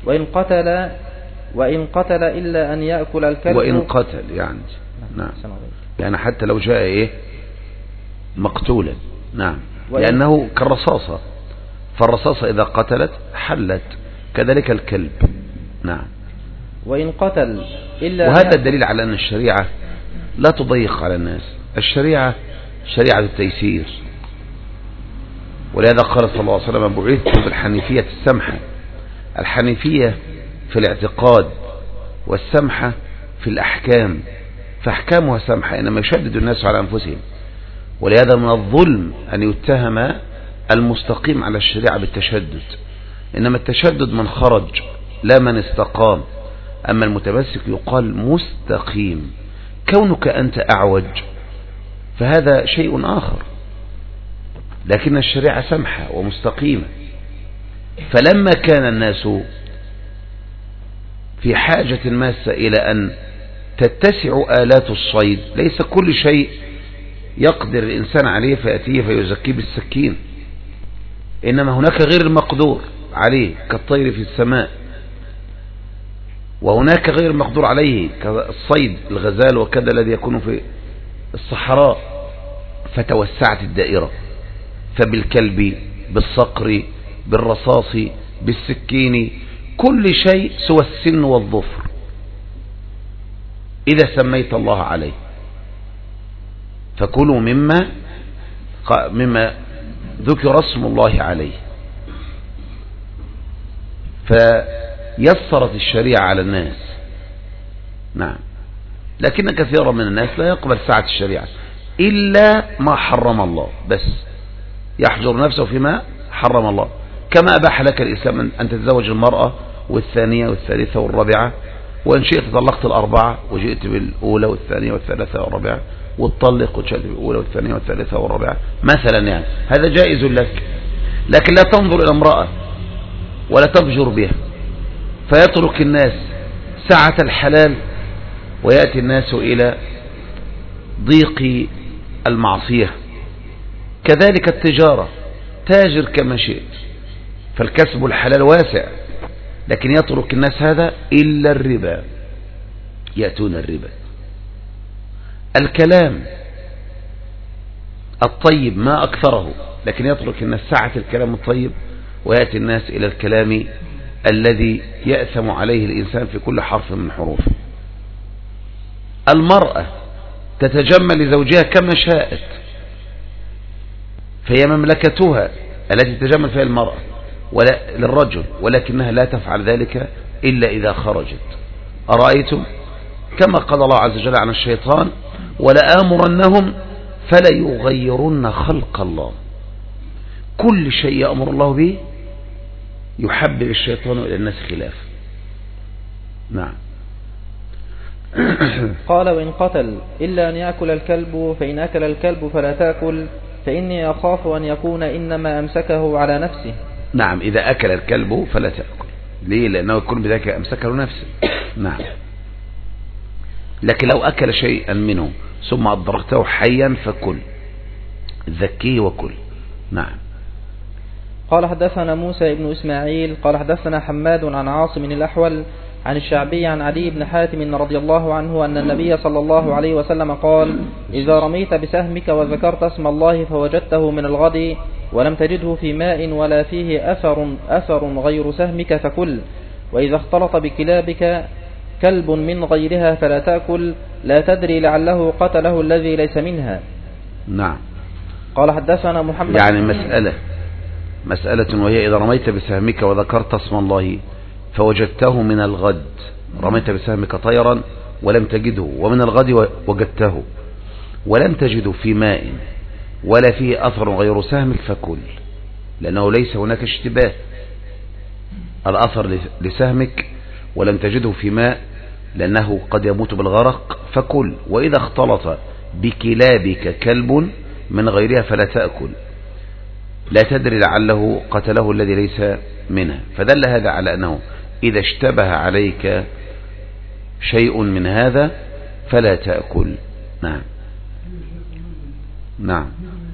Speaker 2: وإن قتل إلا أن يأكل الكلب.
Speaker 1: وإن قتل نعم، يعني حتى لو جاء مقتولا. نعم، لأنه كالرصاصة، فالرصاصة إذا قتلت حلت، كذلك الكلب. نعم.
Speaker 2: وإن قتل إلا.
Speaker 1: وهذا الدليل على أن الشريعة لا تضيق على الناس، الشريعة شريعة التيسير. ولهذا قال صلى الله عليه وسلم: بعثت بالحنيفية السمحة. الحنيفية في الاعتقاد والسمحة في الأحكام، فأحكامها سمحة، إنما يشدد الناس على أنفسهم. ولهذا من الظلم أن يتهم المستقيم على الشريعة بالتشدد، إنما التشدد من خرج لا من استقام. أما المتمسك يقال مستقيم. كونك أنت أعوج فهذا شيء آخر، لكن الشريعة سمحة ومستقيمة. فلما كان الناس في حاجة ماسة إلى أن تتسع آلات الصيد، ليس كل شيء يقدر الإنسان عليه فيأتيه فيزكيه بالسكين، إنما هناك غير المقدور عليه كالطير في السماء، وهناك غير المقدور عليه كالصيد الغزال وكذا الذي يكون في الصحراء. فتوسعت الدائرة، فبالكلب، بالصقر، بالرصاص، بالسكين، كل شيء سوى السن والظفر إذا سميت الله عليه. فكلوا مما ذكر اسم الله عليه. فيسرت الشريعة على الناس. نعم. لكن كثيرا من الناس لا يقبل سعة الشريعة إلا ما حرم الله، بس يحجر نفسه فيما حرم الله. كما أباح لك الإسلام أن تتزوج المرأة والثانية والثالثة والرابعة، وإن شئت طلقت الأربعة وجئت بالأولى والثانية والثالثة والرابعة، وتطلق وتشهد بالأولى والثانية والثالثة والرابعة مثلا، يعني هذا جائز لك. لكن لا تنظر إلى امرأة ولا تفجر بها، فيترك الناس سعة الحلال ويأتي الناس إلى ضيق المعصية. كذلك التجارة، تاجر كما شئت، فالكسب الحلال واسع، لكن يترك الناس هذا إلا الربا، يأتون الربا. الكلام الطيب ما أكثره، لكن يترك الناس سعة الكلام الطيب ويأتي الناس إلى الكلام الذي يأثم عليه الإنسان في كل حرف من حروفه. المرأة تتجمل لزوجها كما شاءت، فهي مملكتها التي تتجمل فيها المرأة ولا للرجل، ولكنها لا تفعل ذلك إلا إذا خرجت. أرأيتم كما قال الله عز وجل عن الشيطان: ولآمرنهم فليغيرن خلق الله. كل شيء يأمر الله به يحبب الشيطان إلى الناس خلافه. نعم.
Speaker 2: قال: وإن قتل إلا أن يأكل الكلب، فإن أكل الكلب فلا تأكل، فإني أخاف أن يكون إنما أمسكه على نفسه.
Speaker 1: نعم، إذا أكل الكلب فلا تأكل. ليه؟ لأنه يكون بذلك أمسكه نفسه. نعم. لكن لو أكل شيئا منه ثم أدركته حيا فكل، ذكيه وكل. نعم.
Speaker 2: قال: حدثنا موسى بن إسماعيل قال حدثنا حماد عن عاصم الأحول عن الشعبي عن عدي بن حاتم رضي الله عنه أن النبي صلى الله عليه وسلم قال: إذا رميت بسهمك وذكرت اسم الله فوجدته من الغد ولم تجده في ماء ولا فيه أثر غير سهمك فكل، وإذا اختلط بكلابك كلب من غيرها فلا تأكل، لا تدري لعله قتله الذي ليس منها.
Speaker 1: نعم.
Speaker 2: قال: حدثنا محمد،
Speaker 1: يعني مسألة وهي: إذا رميت بسهمك وذكرت اسم الله فوجدته من الغد، رميت بسهمك طيرا ولم تجده، ومن الغد وجدته ولم تجده في ماء ولا فيه أثر غير سهمك فكل، لأنه ليس هناك اشتباه. الأثر لسهمك ولم تجده في ماء لأنه قد يموت بالغرق فكل، وإذا اختلط بكلابك كلب من غيرها فلا تأكل، لا تدري لعله قتله الذي ليس منها. فدل هذا على أنه إذا اشتبه عليك شيء من هذا فلا تأكل. نعم. نعم.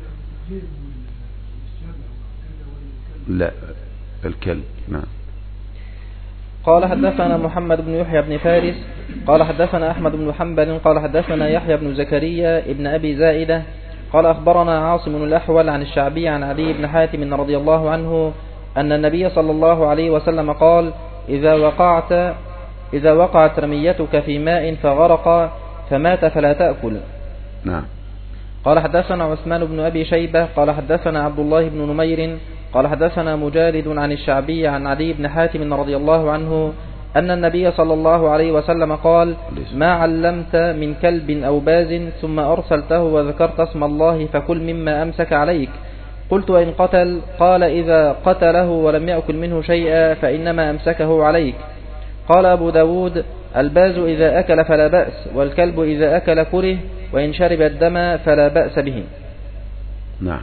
Speaker 1: لا، الكلب. نعم.
Speaker 2: قال: حدثنا محمد بن يحيى بن فارس قال حدثنا أحمد بن حنبل قال حدثنا يحيى بن زكريا ابن أبي زائدة قال أخبرنا عاصم الأحول عن الشعبي عن عدي بن حاتم رضي الله عنه أن النبي صلى الله عليه وسلم قال: إذا وقعت رميتك في ماء فغرق فمات فلا تأكل.
Speaker 1: نعم.
Speaker 2: قال: حدثنا عثمان بن أبي شيبة قال حدثنا عبد الله بن نمير قال حدثنا مجالد عن الشعبي عن عدي بن حاتم رضي الله عنه أن النبي صلى الله عليه وسلم قال: ما علمت من كلب أو باز ثم أرسلته وذكرت اسم الله فكل مما أمسك عليك. قلت: وإن قتل؟ قال: إذا قتله ولم يأكل منه شيئا فإنما أمسكه عليك. قال أبو داود: الباز إذا أكل فلا بأس، والكلب إذا أكل كره، وإن شرب الدم فلا بأس به.
Speaker 1: نعم.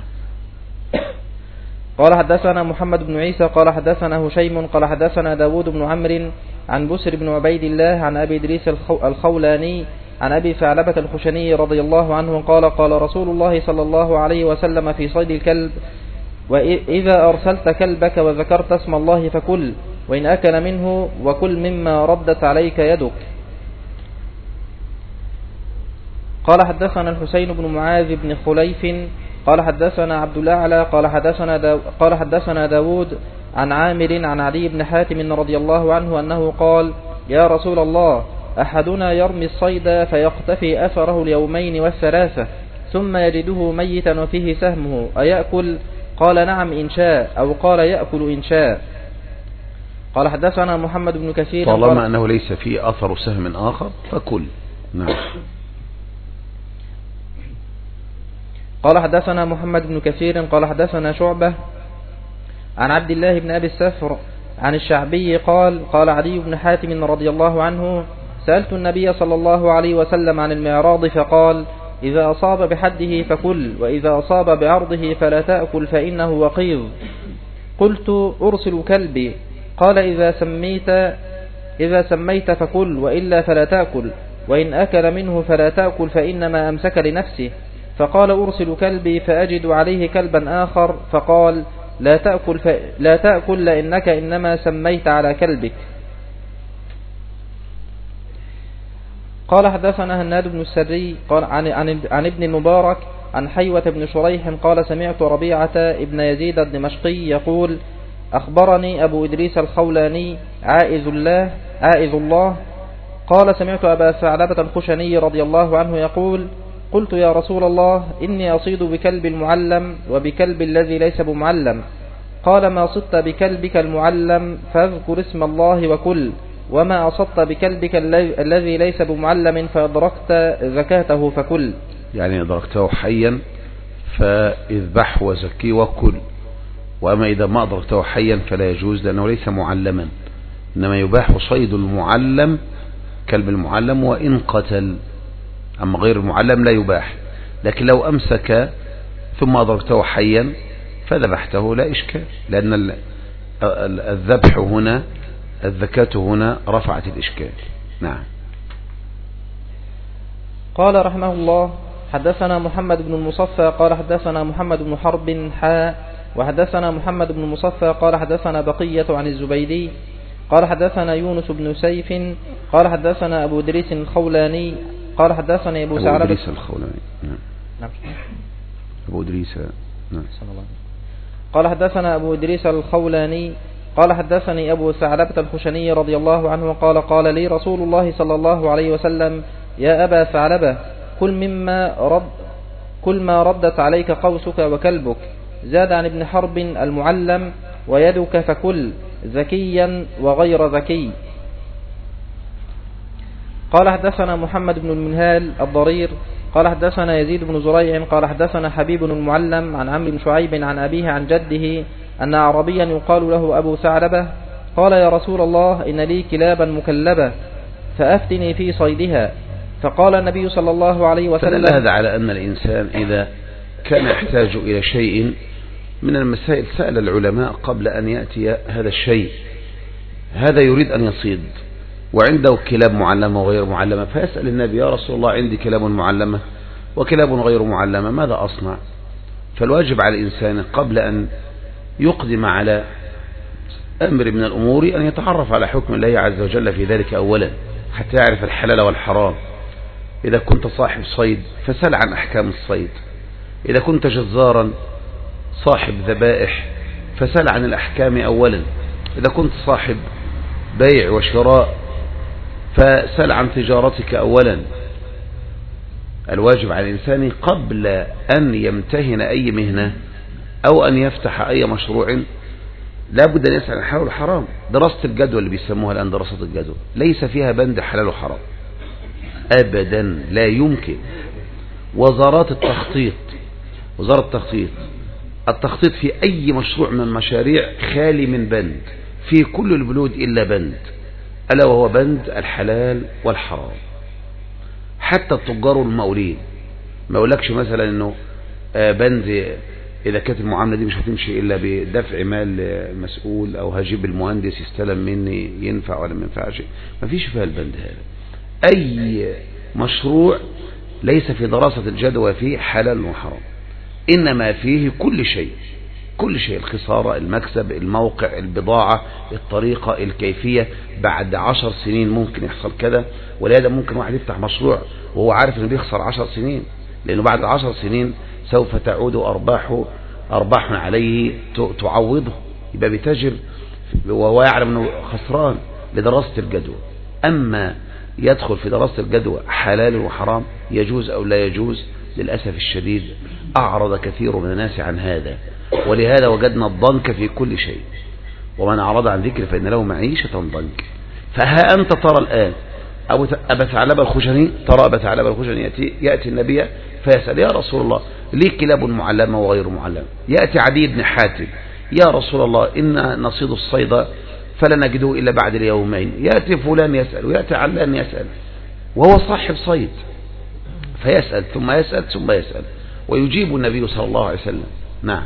Speaker 2: قال: حدثنا محمد بن عيسى قال حدثنا هشيم قال حدثنا داود بن عمرو عن بسر بن عبيد الله عن أبي إدريس الخولاني عن أبي ثعلبة الخشني رضي الله عنه قال: قال رسول الله صلى الله عليه وسلم في صيد الكلب: وإذا أرسلت كلبك وذكرت اسم الله فكل، وإن أكل منه وكل مما ردت عليك يدك. قال: حدثنا الحسين بن معاذ بن خليف قال حدثنا عبد الأعلى قال حدثنا داود عن عامر عن عدي بن حاتم رضي الله عنه أنه قال: يا رسول الله، أحدنا يرمي الصيد فيقتفي أثره اليومين والثلاثة ثم يجده ميتا وفيه سهمه، أيأكل؟ قال: نعم إن شاء، أو قال: يأكل إن شاء. قال: حدثنا محمد بن كثير
Speaker 1: طالما أنه ليس فيه أثر سهم آخر فكل. نعم.
Speaker 2: قال: حدثنا محمد بن كثير قال حدثنا شعبة عن عبد الله بن أبي السفر عن الشعبي قال: قال عدي بن حاتم رضي الله عنه: سألت النبي صلى الله عليه وسلم عن المعراض فقال: إذا أصاب بحده فكل، وإذا أصاب بعرضه فلا تأكل فإنه وقيض. قلت: أرسل كلبي؟ قال: إذا سميت فكل، وإلا فلا تأكل، وإن أكل منه فلا تأكل فإنما أمسك لنفسه. فقال: أرسل كلبي فأجد عليه كلبا آخر، فقال: لا تأكل لأنك إنما سميت على كلبك. قال: حدثنا هناد بن السري قال عن ابن المبارك عن حيوة بن شريح قال: سمعت ربيعة ابن يزيد الدمشقي يقول: أخبرني أبو إدريس الخولاني عائذ الله قال سمعت أبا ثعلبة الخشني رضي الله عنه يقول قلت يا رسول الله إني أصيد بكلب المعلم وبكلب الذي ليس بمعلم. قال ما صدت بكلبك المعلم فاذكر اسم الله وكل، وما أصدت بكلبك الذي ليس بمعلم فأدركت زكاته فكل.
Speaker 1: يعني أدركته حيا فاذبح وزكي وكل، وأما إذا ما أدركته حيا فلا يجوز لأنه ليس معلما، إنما يباح صيد المعلم كلب المعلم وإن قتل، أما غير المعلم لا يباح. لكن لو أمسك ثم أدركته حيا فذبحته لا إشكال، لأن الذبح هنا الزكاة هنا رفعت الإشكال. نعم.
Speaker 2: قال رحمه الله حدثنا محمد بن المصفى قال حدثنا محمد بن حرب وحدثنا محمد بن المصفى قال حدثنا بقية عن الزبيدي قال حدثنا يونس بن سيف قال حدثنا أبو إدريس الخولاني قال حدثني أبو ثعلبة
Speaker 1: إدريس الخولاني. نعم. أبو إدريس. نعم.
Speaker 2: قال حدثنا أبو إدريس الخولاني قال حدثني أبو ثعلبة الخشني رضي الله عنه قال قال لي رسول الله صلى الله عليه وسلم يا أبا ثعلبة كل ما ردت عليك قوسك وكلبك. زاد عن ابن حرب المعلم ويدك فكل زكيا وغير ذكي. قال حدثنا محمد بن المنهال الضرير قال حدثنا يزيد بن زريع قال حدثنا حبيب المعلم عن عمرو بن شعيب عن أبيه عن جده أن أعرابيا يقال له أبو ثعلبة قال يا رسول الله إن لي كلابا مكلبة فأفتني في صيدها. فقال النبي صلى الله عليه وسلم
Speaker 1: فدل هذا على أن الإنسان إذا كان يحتاج إلى شيء من المسائل سأل العلماء قبل أن يأتي هذا الشيء. هذا يريد أن يصيد وعنده كلاب معلمة وغير معلمة، فيسأل النبي يا رسول الله عندي كلاب معلمة وكلاب غير معلمة ماذا أصنع؟ فالواجب على الإنسان قبل أن يقدم على أمر من الأمور أن يتعرف على حكم الله عز وجل في ذلك أولا حتى يعرف الحلال والحرام. إذا كنت صاحب صيد فسل عن أحكام الصيد، إذا كنت جزارا صاحب ذبائح فسل عن الأحكام أولا، إذا كنت صاحب بيع وشراء فسل عن تجارتك أولا. الواجب على الإنسان قبل أن يمتهن أي مهنة أو أن يفتح أي مشروع لابد أن يسأل عن الحلال والحرام. دراسة الجدوى اللي بيسموها الآن دراسة الجدوى ليس فيها بند حلال وحرام أبدا، لا يمكن. وزارات التخطيط التخطيط في أي مشروع من المشاريع خالي من بند في كل البلود إلا بند، ألا وهو بند الحلال والحرام. حتى التجار والمقاولين ما يقولكش مثلا انه بند اذا كانت المعامله دي مش هتمشي الا بدفع مال مسؤول او هجيب المهندس يستلم مني ينفع ولا ما ينفعش، ما فيش فيها البند هذا. اي مشروع ليس في دراسه الجدوى فيه حلال وحرام، انما فيه كل شيء، الخسارة، المكسب، الموقع، البضاعة، الطريقة، الكيفية. بعد 10 سنين ممكن يحصل كذا، ولهذا ممكن واحد يفتح مشروع وهو عارف انه بيخسر 10 سنين، لانه بعد 10 سنين سوف تعود أرباح عليه تعوضه، يبقى بيتاجر وهو يعلم انه خسران لدراسة الجدوى. اما يدخل في دراسة الجدوى حلال وحرام يجوز او لا يجوز، للأسف الشديد أعرض كثير من الناس عن هذا، ولهذا وجدنا الضنك في كل شيء. ومن أعرض عن ذكر فإن له معيشة ضنك. فها أنت ترى الآن أبا ثعلبة الخشني، ترى أبا ثعلبة الخشني يأتي النبي فيسأل يا رسول الله لي كلاب معلمة وغير معلمة. يأتي عدي بن حاتم يا رسول الله إن نصيد الصيد فلا نجده إلا بعد اليومين. يأتي فلان يسأل ويأتي علان يسأل وهو صاحب صيد، فيسأل ثم يسأل ثم يسأل ويجيب النبي صلى الله عليه وسلم. نعم.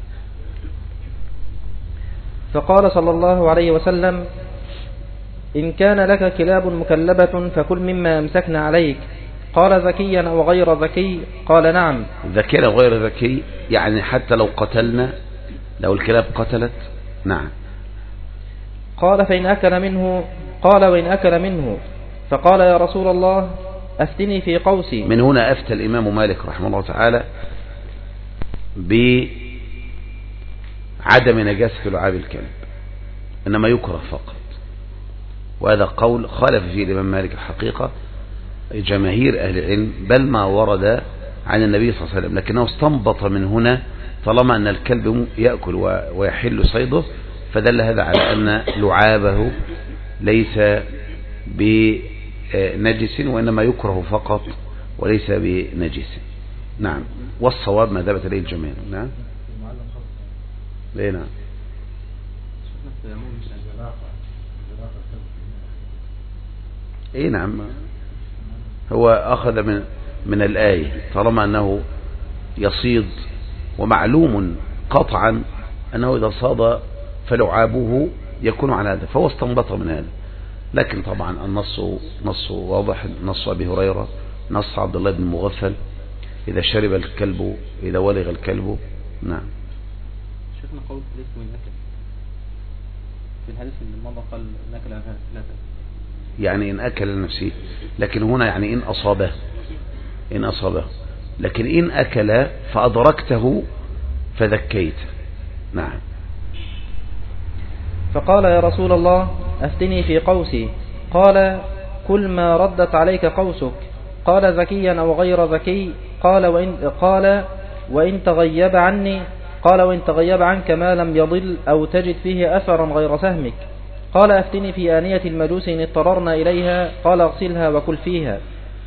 Speaker 2: فقال صلى الله عليه وسلم إن كان لك كلاب مكلبة فكل مما أمسكنا عليك. قال ذكيا أو غير ذكي؟ قال نعم.
Speaker 1: ذكي أو غير ذكي يعني حتى لو قتلنا، لو الكلاب قتلت. نعم.
Speaker 2: قال فإن أكل منه؟ قال وإن أكل منه. فقال يا رسول الله أفتني في قوسي.
Speaker 1: من هنا أفتى الإمام مالك رحمه الله تعالى بعدم نجاسة لعاب الكلب، إنما يكره فقط. وهذا قول خالف فيه الإمام مالك الحقيقة جماهير أهل العلم، بل ما ورد عن النبي صلى الله عليه وسلم، لكنه استنبط من هنا طالما أن الكلب يأكل ويحل صيده، فدل هذا على أن لعابه ليس بنجس وإنما يكره فقط وليس بنجس. نعم، والصواب ما ذهبت إليه الجماهير. نعم ليه؟ نعم ايه نعم، هو أخذ من الآية طالما أنه يصيد، ومعلوم قطعا أنه إذا صاد فلعابه يكون على هذا، فهو استنبط من هذا. لكن طبعا النص واضح، نص أبي هريرة، نص عبد الله بن مغفل إذا شرب الكلب، إذا ولغ الكلب. نعم.
Speaker 2: شيخنا قول ليس من أكل في الحديث اللي مضى قال نأكل لا تأكل،
Speaker 1: يعني إن أكل نفسه، لكن هنا يعني إن أصابه، لكن إن أكل فأدركته فذكيت. نعم.
Speaker 2: فقال يا رسول الله أفتني في قوسي، قال كل ما ردت عليك قوسك، قال ذكيا أو غير ذكي، قال وإن تغيب عني، قال وإن تغيب عنك ما لم يضل أو تجد فيه أثرا غير سهمك، قال أفتني في آنية المجوس إن اضطررنا إليها، قال اغسلها وكل فيها.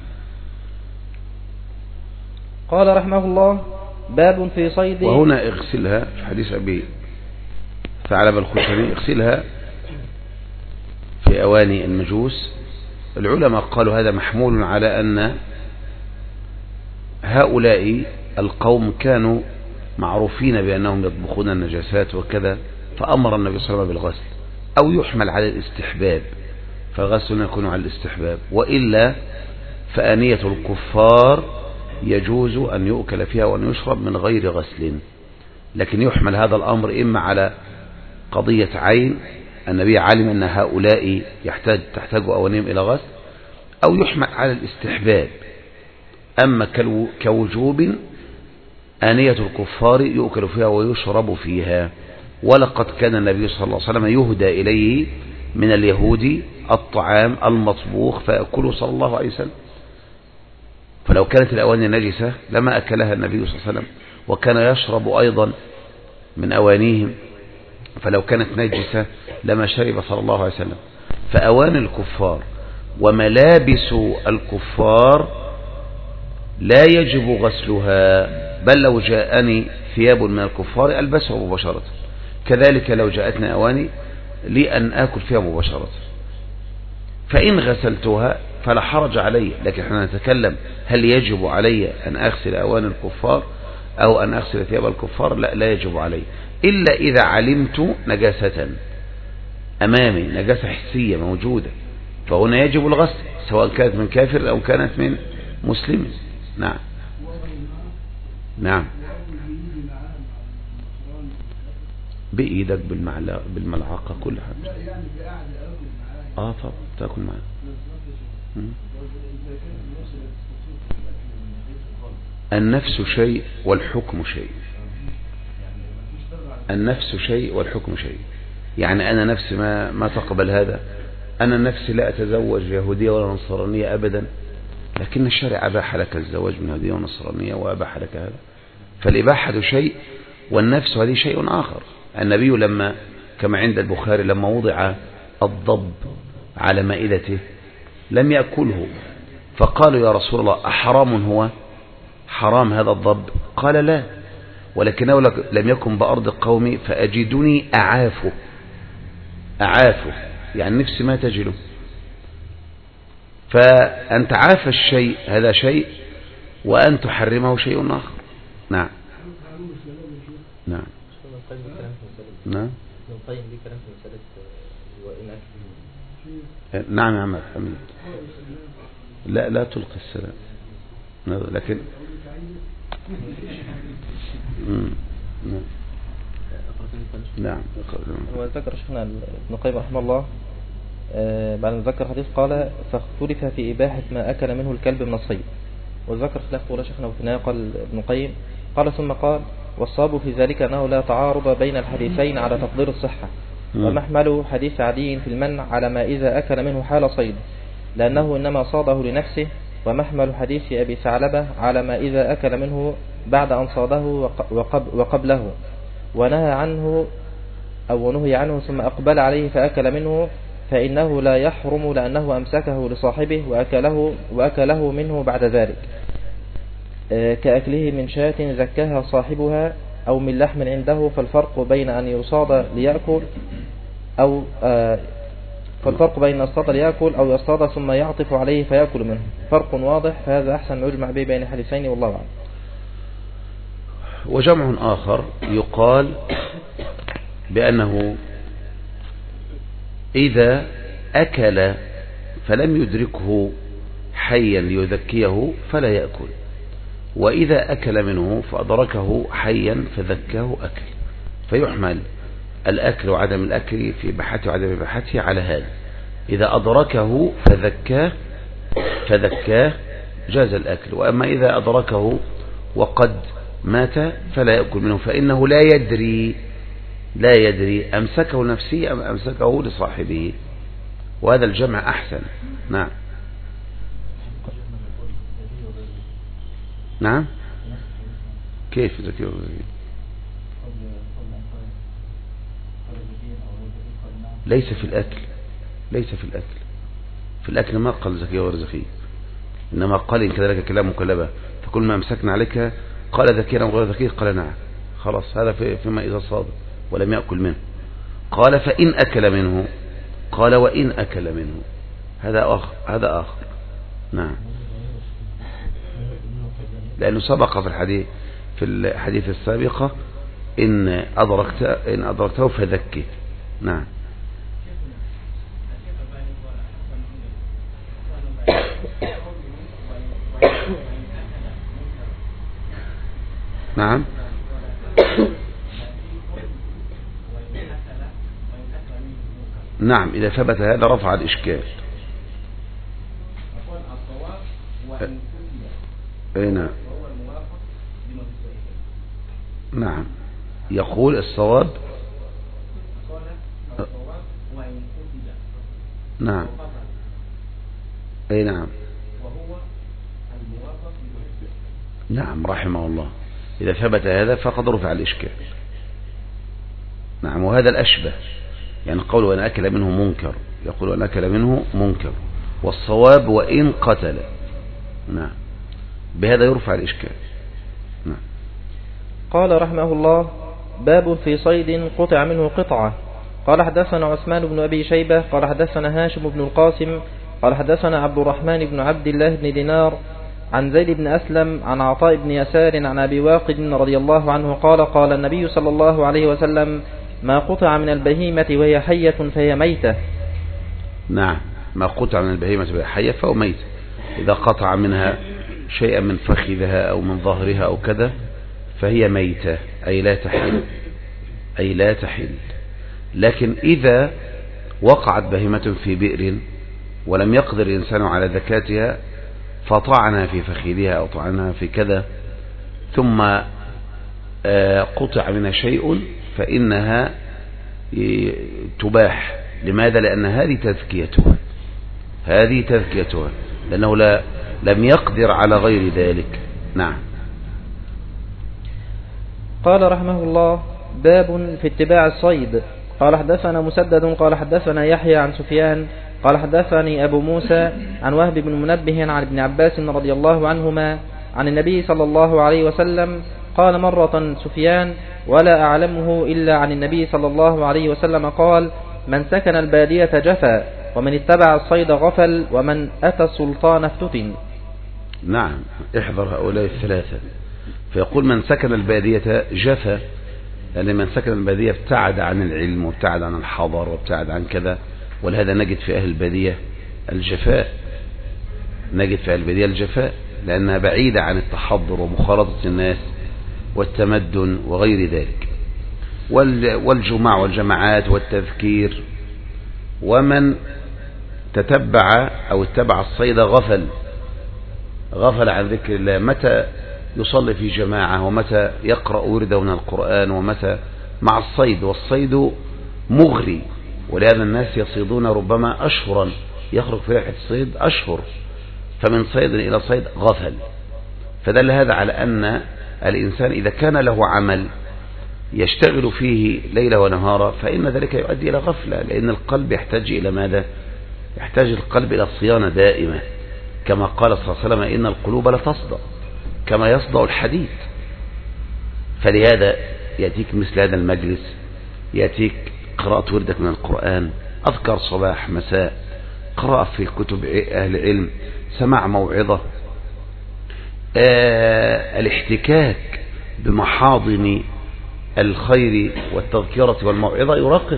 Speaker 2: قال رحمه الله باب في صيد.
Speaker 1: وهنا اغسلها في حديث أبي ثعلب الخشني، اغسلها في أواني المجوس. العلماء قالوا هذا محمول على أن هؤلاء القوم كانوا معروفين بأنهم يطبخون النجاسات وكذا، فأمر النبي صلى الله عليه وسلم بالغسل، أو يحمل على الاستحباب، فالغسل يكون على الاستحباب، وإلا فآنية الكفار يجوز أن يؤكل فيها وأن يشرب من غير غسل. لكن يحمل هذا الأمر إما على قضية عين، النبي علم أن هؤلاء تحتاج أوانيهم إلى غسل، أو يحمل على الاستحباب. أما كوجوب آنية الكفار يؤكل فيها ويشرب فيها. ولقد كان النبي صلى الله عليه وسلم يهدى إليه من اليهود الطعام المطبوخ فيأكله صلى الله عليه وسلم، فلو كانت الأواني نجسة لما أكلها النبي صلى الله عليه وسلم، وكان يشرب أيضا من أوانيهم، فلو كانت نجسة لما شرب صلى الله عليه وسلم. فأواني الكفار وملابس الكفار لا يجب غسلها، بل لو جاءني ثياب من الكفار ألبسها مباشرة، كذلك لو جاءتنا أواني لأن آكل فيها مباشرة. فإن غسلتها فلا حرج علي، لكن احنا نتكلم هل يجب علي أن أغسل أواني الكفار أو أن أغسل ثياب الكفار؟ لا يجب علي، إلا إذا علمت نجاسة أمامي، نجاسة حسية موجودة، فهنا يجب الغسل سواء كانت من كافر أو كانت من مسلم. نعم. نعم. بإيدك بالملعقة كل حاجة. طب تأكل معنا. النفس شيء والحكم شيء. النفس شيء والحكم شيء، يعني أنا نفسي ما تقبل هذا، أنا نفسي لا أتزوج يهودية ولا نصرانية أبدا، لكن الشرع أباح لك الزواج من يهودية ونصرانية وأباح لك هذا، فالإباحة شيء والنفس هذه شيء آخر. النبي لما كما عند البخاري لما وضع الضب على مائدته لم يأكله، فقالوا يا رسول الله أحرام هو؟ حرام هذا الضب؟ قال لا، ولكنه لم يكن بأرض قومي فأجدني أعافه، يعني نفسي ما تجده. فأن تعافى الشيء هذا شيء، وأن تحرمه شيء آخر. نعم. نعم. نعم. نعم يا عمد حميد، لا تلقي السلام، لكن نعم.
Speaker 2: وذكر شيخنا ابن القيم رحمه الله بعد ما ذكر حديث قال فاختلف في إباحة ما أكل منه الكلب من الصيد، وذكر خلاف قول شيخنا وفي النهاية قال ابن القيم قال ثم قال والصواب في ذلك أنه لا تعارض بين الحديثين على تقدير الصحة، ومحمل حديث عدي في المنع على ما إذا أكل منه حال صيد لأنه إنما صاده لنفسه، ومحمل حديث أبي ثعلبة على ما إذا أكل منه بعد أن صاده وقبله ونهى عنه أو نهي عنه ثم أقبل عليه فأكل منه فإنه لا يحرم لأنه أمسكه لصاحبه وأكله منه بعد ذلك، كأكله من شاة زكاها صاحبها أو من لحم عنده. فالفرق بين أن يصاد ليأكل أو يصطاد ثم يعطف عليه فيأكل منه فرق واضح، فهذا أحسن يجمع به بين حديثين والله أعلم.
Speaker 1: وجمع آخر يقال بأنه إذا أكل فلم يدركه حيا ليذكيه فلا يأكل، وإذا أكل منه فأدركه حيا فذكاه أكل، فيحمل الأكل وعدم الأكل في بحثه وعدم بحثه على هذا. إذا أدركه فذكاه جاز الأكل، وأما إذا أدركه وقد مات فلا يأكل منه، فإنه لا يدري أمسكه لنفسه أم أمسكه لصاحبه، وهذا الجمع أحسن. نعم كيف ذكي وذكي؟ ليس في الأكل في الأكل ما قال زكي وغير زكي، إنما قال إن كذلك كلام مكلبة فكل ما أمسكنا عليك قال ذكينا وغير ذكي قال نعم، خلاص هذا فيما إذا صاد ولم يأكل منه. قال فإن أكل منه، قال وإن أكل منه، هذا آخر. نعم، لأنه سبق في الحديث السابقة إن أدركته فذكه. نعم. نعم. نعم، إذا ثبت هذا رفع الإشكال. نعم. نعم، يقول الصواب. نعم. نعم. نعم رحمه الله، إذا ثبت هذا فقد رفع الإشكال. نعم، وهذا الأشبه، يعني قول وأن أكل منه منكر، يقول وأن أكل منه منكر، والصواب وإن قتل. نعم، بهذا يرفع الإشكال. نعم.
Speaker 2: قال رحمه الله: باب في صيد قطع منه قطعة. قال حدثنا عثمان بن أبي شيبة قال حدثنا هاشم بن القاسم قال حدثنا عبد الرحمن بن عبد الله بن دينار عن زيد بن أسلم عن عطاء بن يسار عن أبي واقد رضي الله عنه قال: قال النبي صلى الله عليه وسلم: ما قطع من البهيمة وهي حية فهي ميتة.
Speaker 1: نعم، ما قطع من البهيمة وهي حية فهو ميتة. إذا قطع منها شيئا من فخذها أو من ظهرها أو كذا فهي ميتة، أي لا تحل. لكن إذا وقعت بهيمة في بئر ولم يقدر الإنسان على ذكاتها فطعنها في فخذها أو طعنها في كذا ثم قطع منها شيء فإنها تباح. لماذا؟ لأن هذه تذكيتها لأنه لم يقدر على غير ذلك. نعم.
Speaker 2: قال رحمه الله: باب في اتباع الصيد. قال حدثنا مسدد قال حدثنا يحيى عن سفيان قال حدثني أبو موسى عن وهب بن منبه عن ابن عباس رضي الله عنهما عن النبي صلى الله عليه وسلم قال مرة سفيان: ولا أعلمه إلا عن النبي صلى الله عليه وسلم قال: من سكن البادية جفا، ومن اتبع الصيد غفل، ومن أتى السلطان افتتن.
Speaker 1: نعم، احذر هؤلاء الثلاثة. فيقول من سكن البادية جفا، يعني من سكن البادية ابتعد عن العلم وابتعد عن الحضر وابتعد عن كذا، ولهذا نجد في أهل البادية الجفاء، لأنها بعيدة عن التحضر ومخالطة الناس والتمدن وغير ذلك، والجماع والجماعات والتذكير. ومن تتبع أو اتبع الصيد غفل عن ذكر الله، متى يصلي في جماعة، ومتى يقرأ ورده من القرآن، ومتى مع الصيد. والصيد مغري، ولهذا الناس يصيدون ربما أشهرا، يخرج في رحلة الصيد أشهر، فمن صيد إلى صيد غفل. فدل هذا على أن الإنسان إذا كان له عمل يشتغل فيه ليلة ونهارا فإن ذلك يؤدي إلى غفلة، لأن القلب يحتاج إلى ماذا؟ يحتاج القلب إلى صيانة دائمة، كما قال صلى الله عليه وسلم إن القلوب لتصدأ كما يصدأ الحديد. فلهذا يأتيك مثل هذا المجلس، يأتيك قراءة وردك من القرآن، أذكر صباح مساء، قراءة في كتب أهل العلم، سماع موعظة، الاحتكاك بمحاضن الخير والتذكرة والموعظة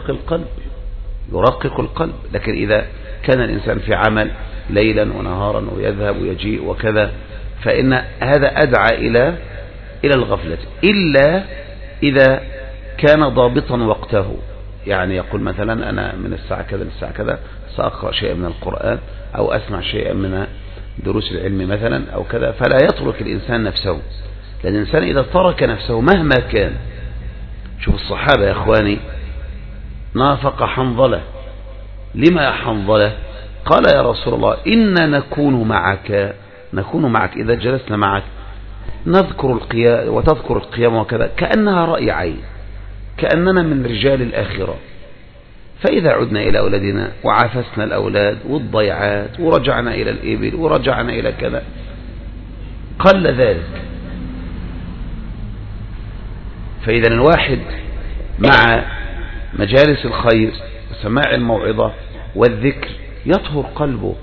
Speaker 1: يرقق القلب. لكن إذا كان الإنسان في عمل ليلا ونهارا ويذهب ويجيء وكذا فإن هذا أدعى إلى الغفلة، إلا إذا كان ضابطا وقته. يعني يقول مثلا أنا من الساعة كذا للساعة كذا سأقرأ شيئا من القرآن أو أسمع شيئا من دروس العلم مثلا أو كذا، فلا يترك الإنسان نفسه، لأن الإنسان إذا ترك نفسه مهما كان. شوف الصحابة يا أخواني، نافق حنظلة. لما يا حنظلة؟ قال يا رسول الله إنا نكون معك إذا جلسنا معك نذكر القيام وتذكر القيام وكذا كأنها رأي عين، كأننا من رجال الآخرة. فإذا عدنا إلى أولادنا وعافسنا الأولاد والضيعات ورجعنا إلى الإبل ورجعنا إلى كذا قل ذلك. فإذا الواحد مع مجالس الخير وسماع الموعظة والذكر يطهر قلبه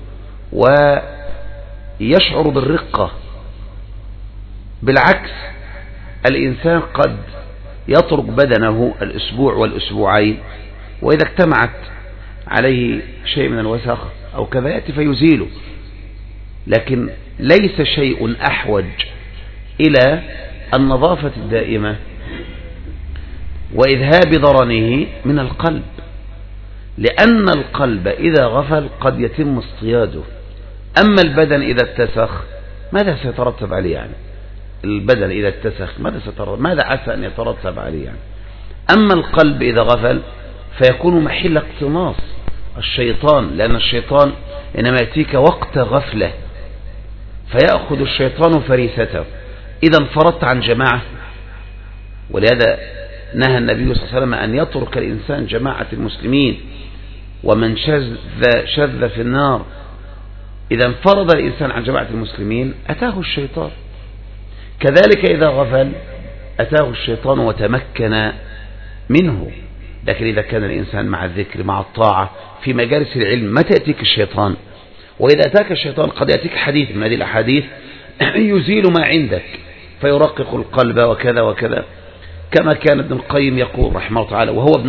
Speaker 1: ويشعر بالرقة. بالعكس الإنسان قد يترك بدنه الأسبوع والأسبوعين، وإذا اجتمعت عليه شيء من الوسخ أو كذا يأتي فيزيله، لكن ليس شيء أحوج إلى النظافة الدائمة وإذهاب ضرنه من القلب، لأن القلب إذا غفل قد يتم اصطياده. أما البدن إذا اتسخ ماذا سيترتب عليه؟ يعني البدن إذا اتسخ ماذا عسى أن يترتب عليه يعني؟ أما القلب إذا غفل فيكون محل اقتناص الشيطان، لأن الشيطان إنما يأتيك وقت غفلة فيأخذ الشيطان فريسته إذا انفردت عن جماعة. ولهذا نهى النبي صلى الله عليه وسلم أن يترك الإنسان جماعة المسلمين، ومن شذ في النار. إذا انفرد الإنسان عن جماعة المسلمين أتاه الشيطان، كذلك إذا غفل أتاه الشيطان وتمكن منه. لكن إذا كان الإنسان مع الذكر مع الطاعة في مجالس العلم ما تأتيك الشيطان، وإذا أتاك الشيطان قد يأتيك حديث من هذه الأحاديث يزيل ما عندك فيرقق القلب وكذا وكذا، كما كان ابن القيم يقول رحمه الله تعالى، وهو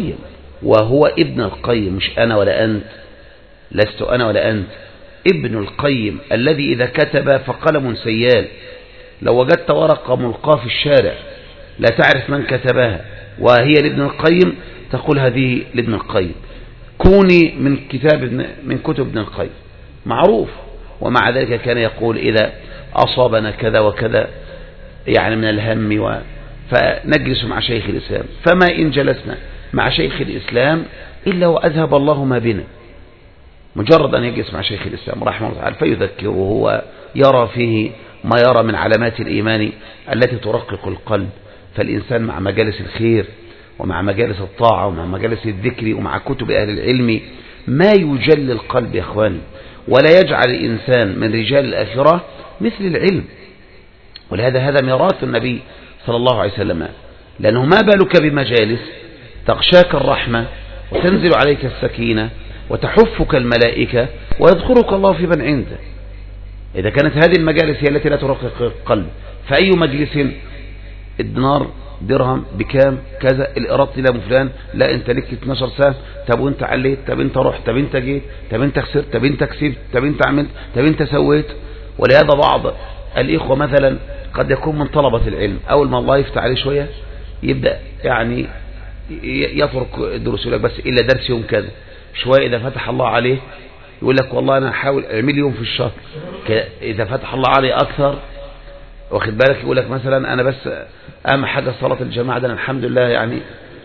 Speaker 1: ابن القيم مش أنا ولا أنت، لست أنا ولا أنت، ابن القيم الذي إذا كتب فقلم سيال، لو وجدت ورقة ملقاة في الشارع لا تعرف من كتبها وهي لابن القيم تقول هذه لابن القيم، كوني من كتب ابن القيم معروف. ومع ذلك كان يقول إذا أصابنا كذا وكذا يعني من الهم فنجلس مع شيخ الإسلام، فما إن جلسنا مع شيخ الإسلام إلا وأذهب الله ما بنا، مجرد أن يجلس مع شيخ الإسلام رحمه الله تعالى فيذكره ويرى فيه ما يرى من علامات الإيمان التي ترقق القلب. فالإنسان مع مجالس الخير ومع مجالس الطاعة ومع مجالس الذكر ومع كتب أهل العلم ما يجل القلب يا أخواني، ولا يجعل الإنسان من رجال الآخرة مثل العلم. ولهذا ميراث النبي صلى الله عليه وسلم، لأنه ما بالك بمجالس تغشاك الرحمة وتنزل عليك السكينة وتحفك الملائكة ويذكرك الله في من عنده. إذا كانت هذه المجالس هي التي لا ترقق القلب، فأي مجلس الدينار درهم بكام كذا، الإيراد إلى فلان، لا أنت لك 12 ساعة، طب وأنت عليت، طب أنت رحت، طب أنت جيت، طب أنت خسرت، طب أنت كسبت، طب أنت عملت، طب أنت سويت. ولهذا بعض الإخوة مثلا قد يكون من طلبة العلم أول ما الله يفتح عليه شوية يبدأ يعني يترك الدروس، يقول لك بس إلا درس يوم كذا، شوية إذا فتح الله عليه يقول لك والله أنا أحاول أعمل يوم في الشهر، إذا فتح الله عليه أكثر واخد بالك يقول لك مثلا أنا بس أهم حاجة صلاة الجماعة ده أنا الحمد لله يعني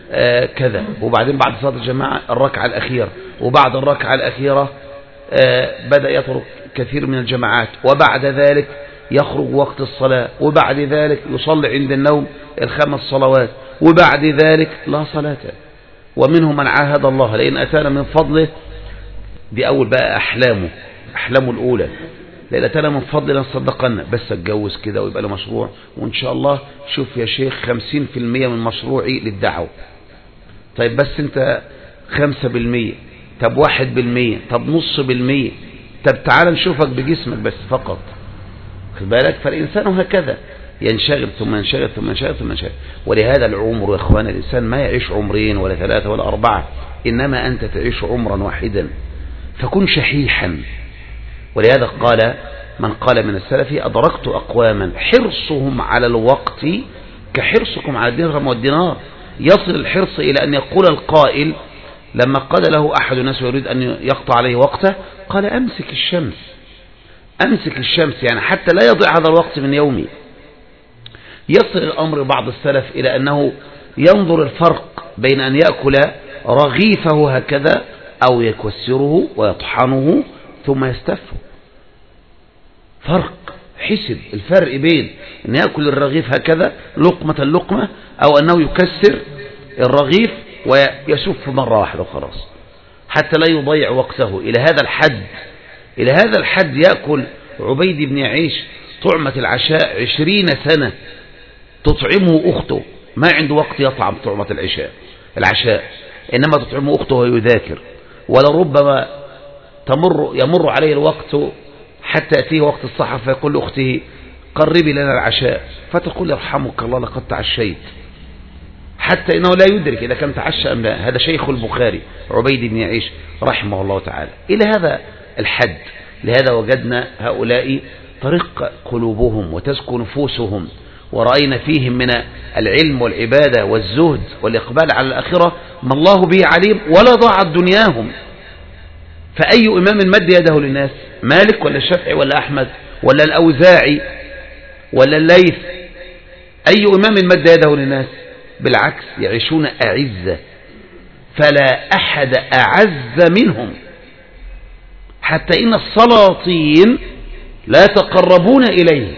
Speaker 1: كذا، وبعدين بعد صلاة الجماعة الركعة الأخيرة، وبعد الركعة الأخيرة بدأ يترك كثير من الجماعات، وبعد ذلك يخرج وقت الصلاة، وبعد ذلك يصلي عند النوم 5 صلوات، وبعد ذلك لا صلاة. ومنهم من عاهد الله لئن أتانا من فضله، دي أول بقى أحلامه الأولى، لئن أتانا من فضله لنصدقن، بس اتجوز كده ويبقى له مشروع، وإن شاء الله شوف يا شيخ 50% من مشروعي للدعوة. طيب بس أنت 5%، طب 1%، طب نص بالمية، طب تعال نشوفك بجسمك بس فقط، خد بالك. فالإنسان هكذا ينشغل ثم ينشغل ثم ينشغل ثم ينشغل. ولهذا العمر يا إخوان، الإنسان ما يعيش 2 ولا 3 ولا 4، إنما أنت تعيش عمرا واحدا، فكن شحيحا. ولهذا قال من قال من السلف: أدركت أقواما حرصهم على الوقت كحرصكم على الدرهم والدينار. يصل الحرص إلى أن يقول القائل لما قال له أحد الناس يريد أن يقطع عليه وقته، قال: أمسك الشمس، يعني حتى لا يضيع هذا الوقت من يومي. يصل الأمر بعض السلف إلى أنه ينظر الفرق بين أن يأكل رغيفه هكذا أو يكسره ويطحنه ثم يستفه. فرق، حسب الفرق بين أن يأكل الرغيف هكذا لقمة أو أنه يكسر الرغيف ويسف مرة واحدة وخلاص، حتى لا يضيع وقته. إلى هذا الحد يأكل عبيد بن يعيش طعمة العشاء 20 سنة تطعمه أخته، ما عنده وقت يطعم طعمة العشاء، إنما تطعمه أخته ويذاكر. ولربما يمر عليه الوقت حتى يأتيه وقت الصحة فيقول لأخته: قربي لنا العشاء، فتقول: يرحمك الله لقد تعشيت، حتى إنه لا يدرك إذا كان تعشى أم لا. هذا شيخ البخاري عبيد بن يعيش رحمه الله تعالى. إلى هذا الحد. لهذا وجدنا هؤلاء طرق قلوبهم وتزكو نفوسهم، ورأينا فيهم من العلم والعبادة والزهد والإقبال على الآخرة ما الله به عليم، ولا ضاعت دنياهم. فأي إمام مد يده للناس؟ مالك ولا الشافعي ولا أحمد ولا الأوزاعي ولا الليث؟ أي إمام مد يده للناس؟ بالعكس، يعيشون أعزة، فلا أحد أعز منهم، حتى إن السلاطين لا يتقربون إليه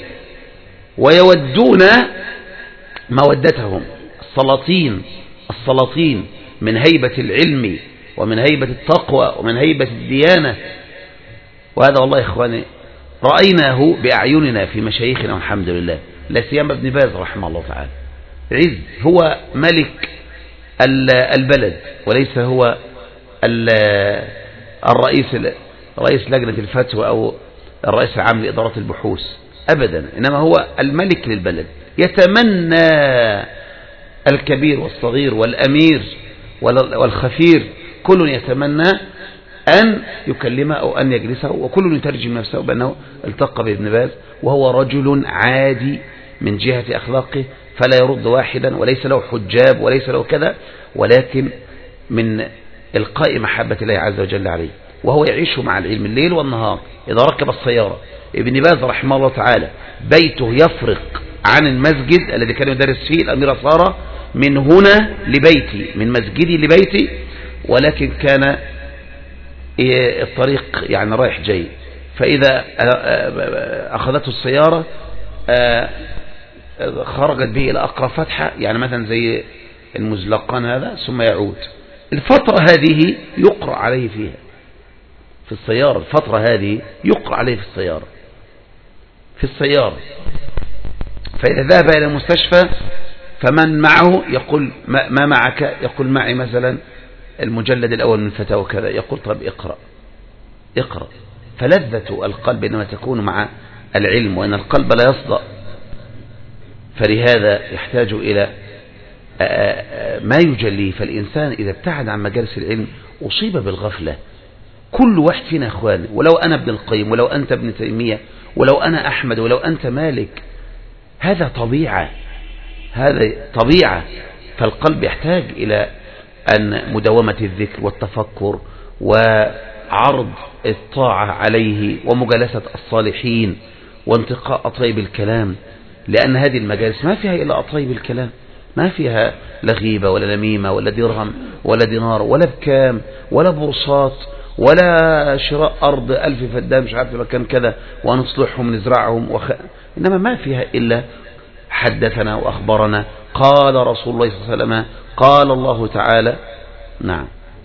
Speaker 1: ويودون مودتهم. السلاطين من هيبة العلم ومن هيبة التقوى ومن هيبة الديانة. وهذا والله يا إخواني رأيناه بأعيننا في مشايخنا والحمد لله، لا سيما ابن باز رحمه الله تعالى. عز هو ملك البلد، وليس هو رئيس لجنة الفتوى أو الرئيس العام لإدارة البحوث أبدا، إنما هو الملك للبلد. يتمنى الكبير والصغير والأمير والخفير، كل يتمنى أن يكلمه أو أن يجلسه، وكل يترجم نفسه بأنه التقى بابن باز، وهو رجل عادي من جهة أخلاقه، فلا يرد واحدا، وليس له حجاب وليس له كذا، ولكن من إلقاء محبة الله عز وجل عليه. وهو يعيش مع العلم الليل والنهار. إذا ركب السيارة، ابن باز رحمه الله تعالى بيته يفرق عن المسجد الذي كان يدرس فيه الأمير سارة من هنا لبيتي، من مسجدي لبيتي، ولكن كان الطريق يعني رايح جاي. فإذا أخذته السيارة خرجت به إلى أقرب فتحة، يعني مثلا زي المزلقان هذا، ثم يعود. الفترة هذه يقرأ عليه فيها في السيارة، الفترة هذه يقرأ عليه في السيارة. فإذا ذهب إلى المستشفى فمن معه يقول: ما معك؟ يقول: معي مثلا المجلد الأول من فتاوى كذا. يقول: طب اقرأ. فلذة القلب إنما تكون مع العلم، وأن القلب لا يصدأ. فلهذا يحتاج إلى ما يجليه. فالإنسان إذا ابتعد عن مجالس العلم أصيب بالغفلة. كل واحد فينا أخواني، ولو أنا ابن القيم، ولو أنت ابن تيمية، ولو أنا أحمد، ولو أنت مالك، هذا طبيعة. فالقلب يحتاج إلى أن مداومة الذكر والتفكر وعرض الطاعة عليه ومجالسة الصالحين وانتقاء أطيب الكلام، لأن هذه المجالس ما فيها إلا أطيب الكلام، ما فيها لا غيبة ولا نميمة ولا درهم ولا دينار ولا بكام ولا بورصات ولا شراء أرض 1000 فدان مش عارف مكان كذا ونصلحهم نزرعهم إنما ما فيها إلا حدثنا وأخبرنا قال رسول الله صلى الله عليه وسلم قال الله تعالى. نعم.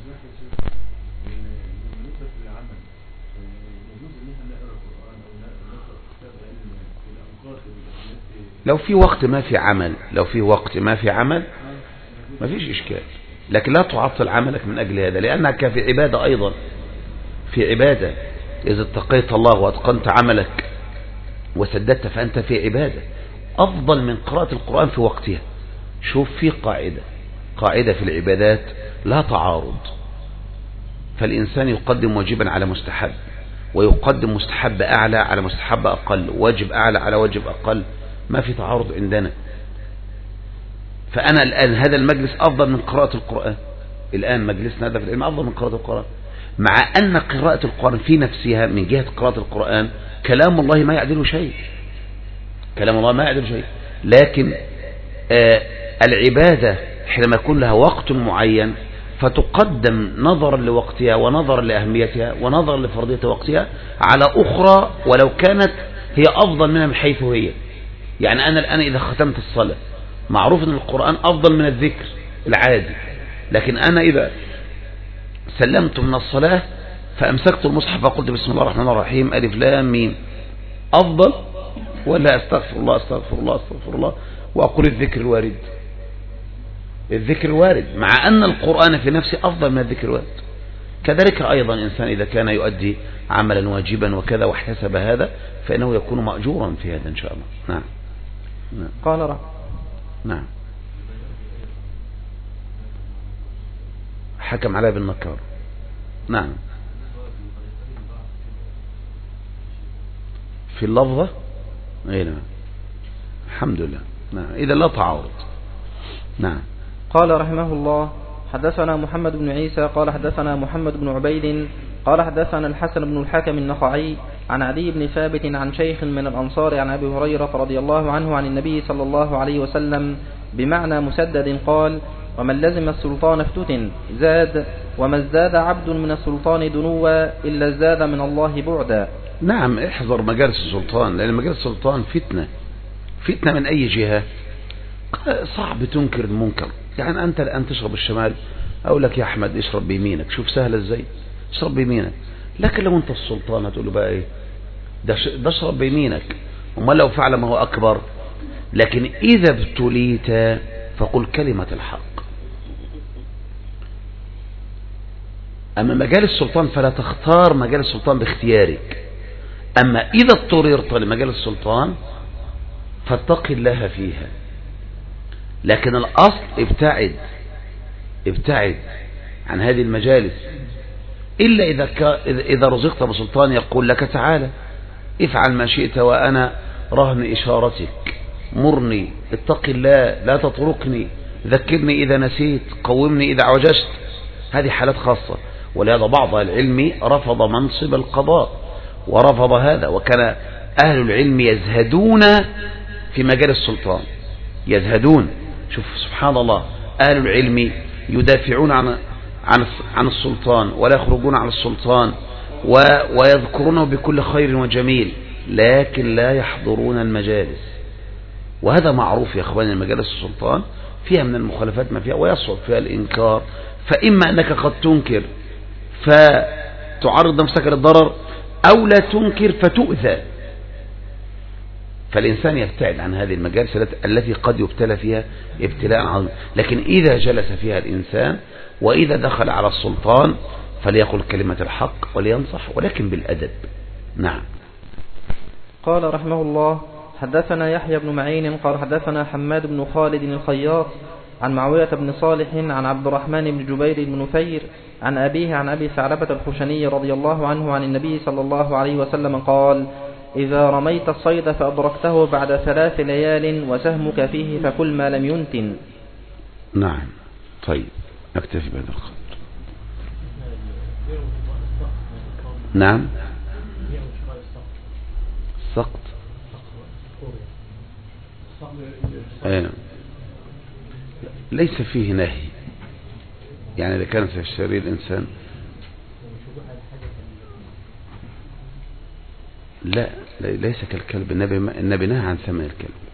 Speaker 1: لو في وقت ما في عمل ما فيش إشكال، لكن لا تعطل عملك من أجل هذا، لأنك في عبادة أيضا، في عبادة. إذا اتقيت الله واتقنت عملك وسددت فأنت في عبادة أفضل من قراءة القرآن في وقتها. شوف في قاعدة في العبادات لا تعارض، فالإنسان يقدم واجبا على مستحب، ويقدم مستحب أعلى على مستحب أقل، واجب أعلى على واجب أقل، ما في تعارض عندنا. فأنا الآن هذا المجلس أفضل من قراءة القرآن، الآن مجلسنا هذا في العلم أفضل من قراءة القرآن، مع أن قراءة القرآن في نفسها من جهة قراءة القرآن كلام الله ما يعدله شيء، كلام الله ما يعدله شيء، لكن العبادة حينما يكون لها وقت معين فتقدم نظرا لوقتها ونظرا لأهميتها ونظرا لفرضية وقتها على أخرى ولو كانت هي أفضل منها من حيث هي. يعني أنا الآن إذا ختمت الصلاة معروف أن القرآن أفضل من الذكر العادي، لكن أنا إذا سلمت من الصلاة فأمسكت المصحف فقلت بسم الله الرحمن الرحيم ألف لام ميم، أفضل ولا أستغفر الله أستغفر الله أستغفر الله وأقول الذكر الوارد؟ الذكر الوارد، مع أن القرآن في نفسه أفضل من الذكر الوارد. كذلك أيضا إنسان إذا كان يؤدي عملا واجبا وكذا واحتسب هذا فإنه يكون مأجورا في هذا إن شاء الله. نعم.
Speaker 2: قال
Speaker 1: نعم. حكم عليه بالنكار. نعم. في اللفظة اي نعم الحمد لله. نعم إذا لا تعارض. نعم.
Speaker 2: قال رحمه الله حدثنا محمد بن عيسى قال حدثنا محمد بن عبيد قال حدثنا الحسن بن الحكم النخعي عن عدي بن ثابت عن شيخ من الأنصار عن أبي هريرة رضي الله عنه عن النبي صلى الله عليه وسلم بمعنى مسدد قال ومن لزم السلطان افتتن زاد وما ازداد عبد من السلطان دنوا إلا ازداد من الله بعدا.
Speaker 1: نعم احذر مجالس السلطان، لأن مجالس السلطان فتنة من أي جهة. صعب تنكر المنكر، يعني أنت الآن تشرب الشمال أقول لك يا أحمد اشرب بيمينك، شوف سهلة ازاي، اشرب بيمينك. لكن لو أنت السلطان هتقول له بقى ايه ده اشرب بيمينك، وما لو فعل ما هو أكبر. لكن إذا ابتليت فقل كلمة الحق. أما مجال السلطان فلا تختار مجال السلطان باختيارك، أما إذا اضطررت لمجال السلطان فاتق الله فيها. لكن الأصل ابتعد عن هذه المجالس، إلا إذا رزقت بسلطان يقول لك تعالى افعل ما شئت وأنا رهن إشارتك، مرني، اتق الله، لا تتركني، ذكرني إذا نسيت، قومني إذا عجزت. هذه حالات خاصة، ولهذا بعض العلم رفض منصب القضاء ورفض هذا، وكان أهل العلم يزهدون في مجال السلطان، يزهدون. شوف سبحان الله، أهل العلم يدافعون عن السلطان ولا يخرجون عن السلطان ويذكرونه بكل خير وجميل، لكن لا يحضرون المجالس. وهذا معروف يا أخواني، مجالس السلطان فيها من المخالفات ما فيها، ويصعب فيها الإنكار. فإما أنك قد تنكر فتعرض نفسك للضرر، أو لا تنكر فتؤذى. فالإنسان يبتعد عن هذه المجالس التي قد يبتلى فيها ابتلاء عظيم. لكن إذا جلس فيها الإنسان وإذا دخل على السلطان فليقل كلمة الحق ولينصح، ولكن بالأدب. نعم.
Speaker 2: قال رحمه الله حدثنا يحيى بن معين قال حدثنا حماد بن خالد الخياط عن معاوية بن صالح عن عبد الرحمن بن جبير بن نفير عن أبيه عن أبي ثعلبة الخشني رضي الله عنه عن النبي صلى الله عليه وسلم قال إذا رميت الصيد فأدركته بعد 3 ليال وسهمك فيه فكل ما لم ينتن.
Speaker 1: نعم. طيب أكتفي بهذا القدر. نعم. السقط ليس فيه نهي، يعني إذا كان سيشتري الإنسان لا ليس كالكلب. النبي نهى عن ثمن الكلب.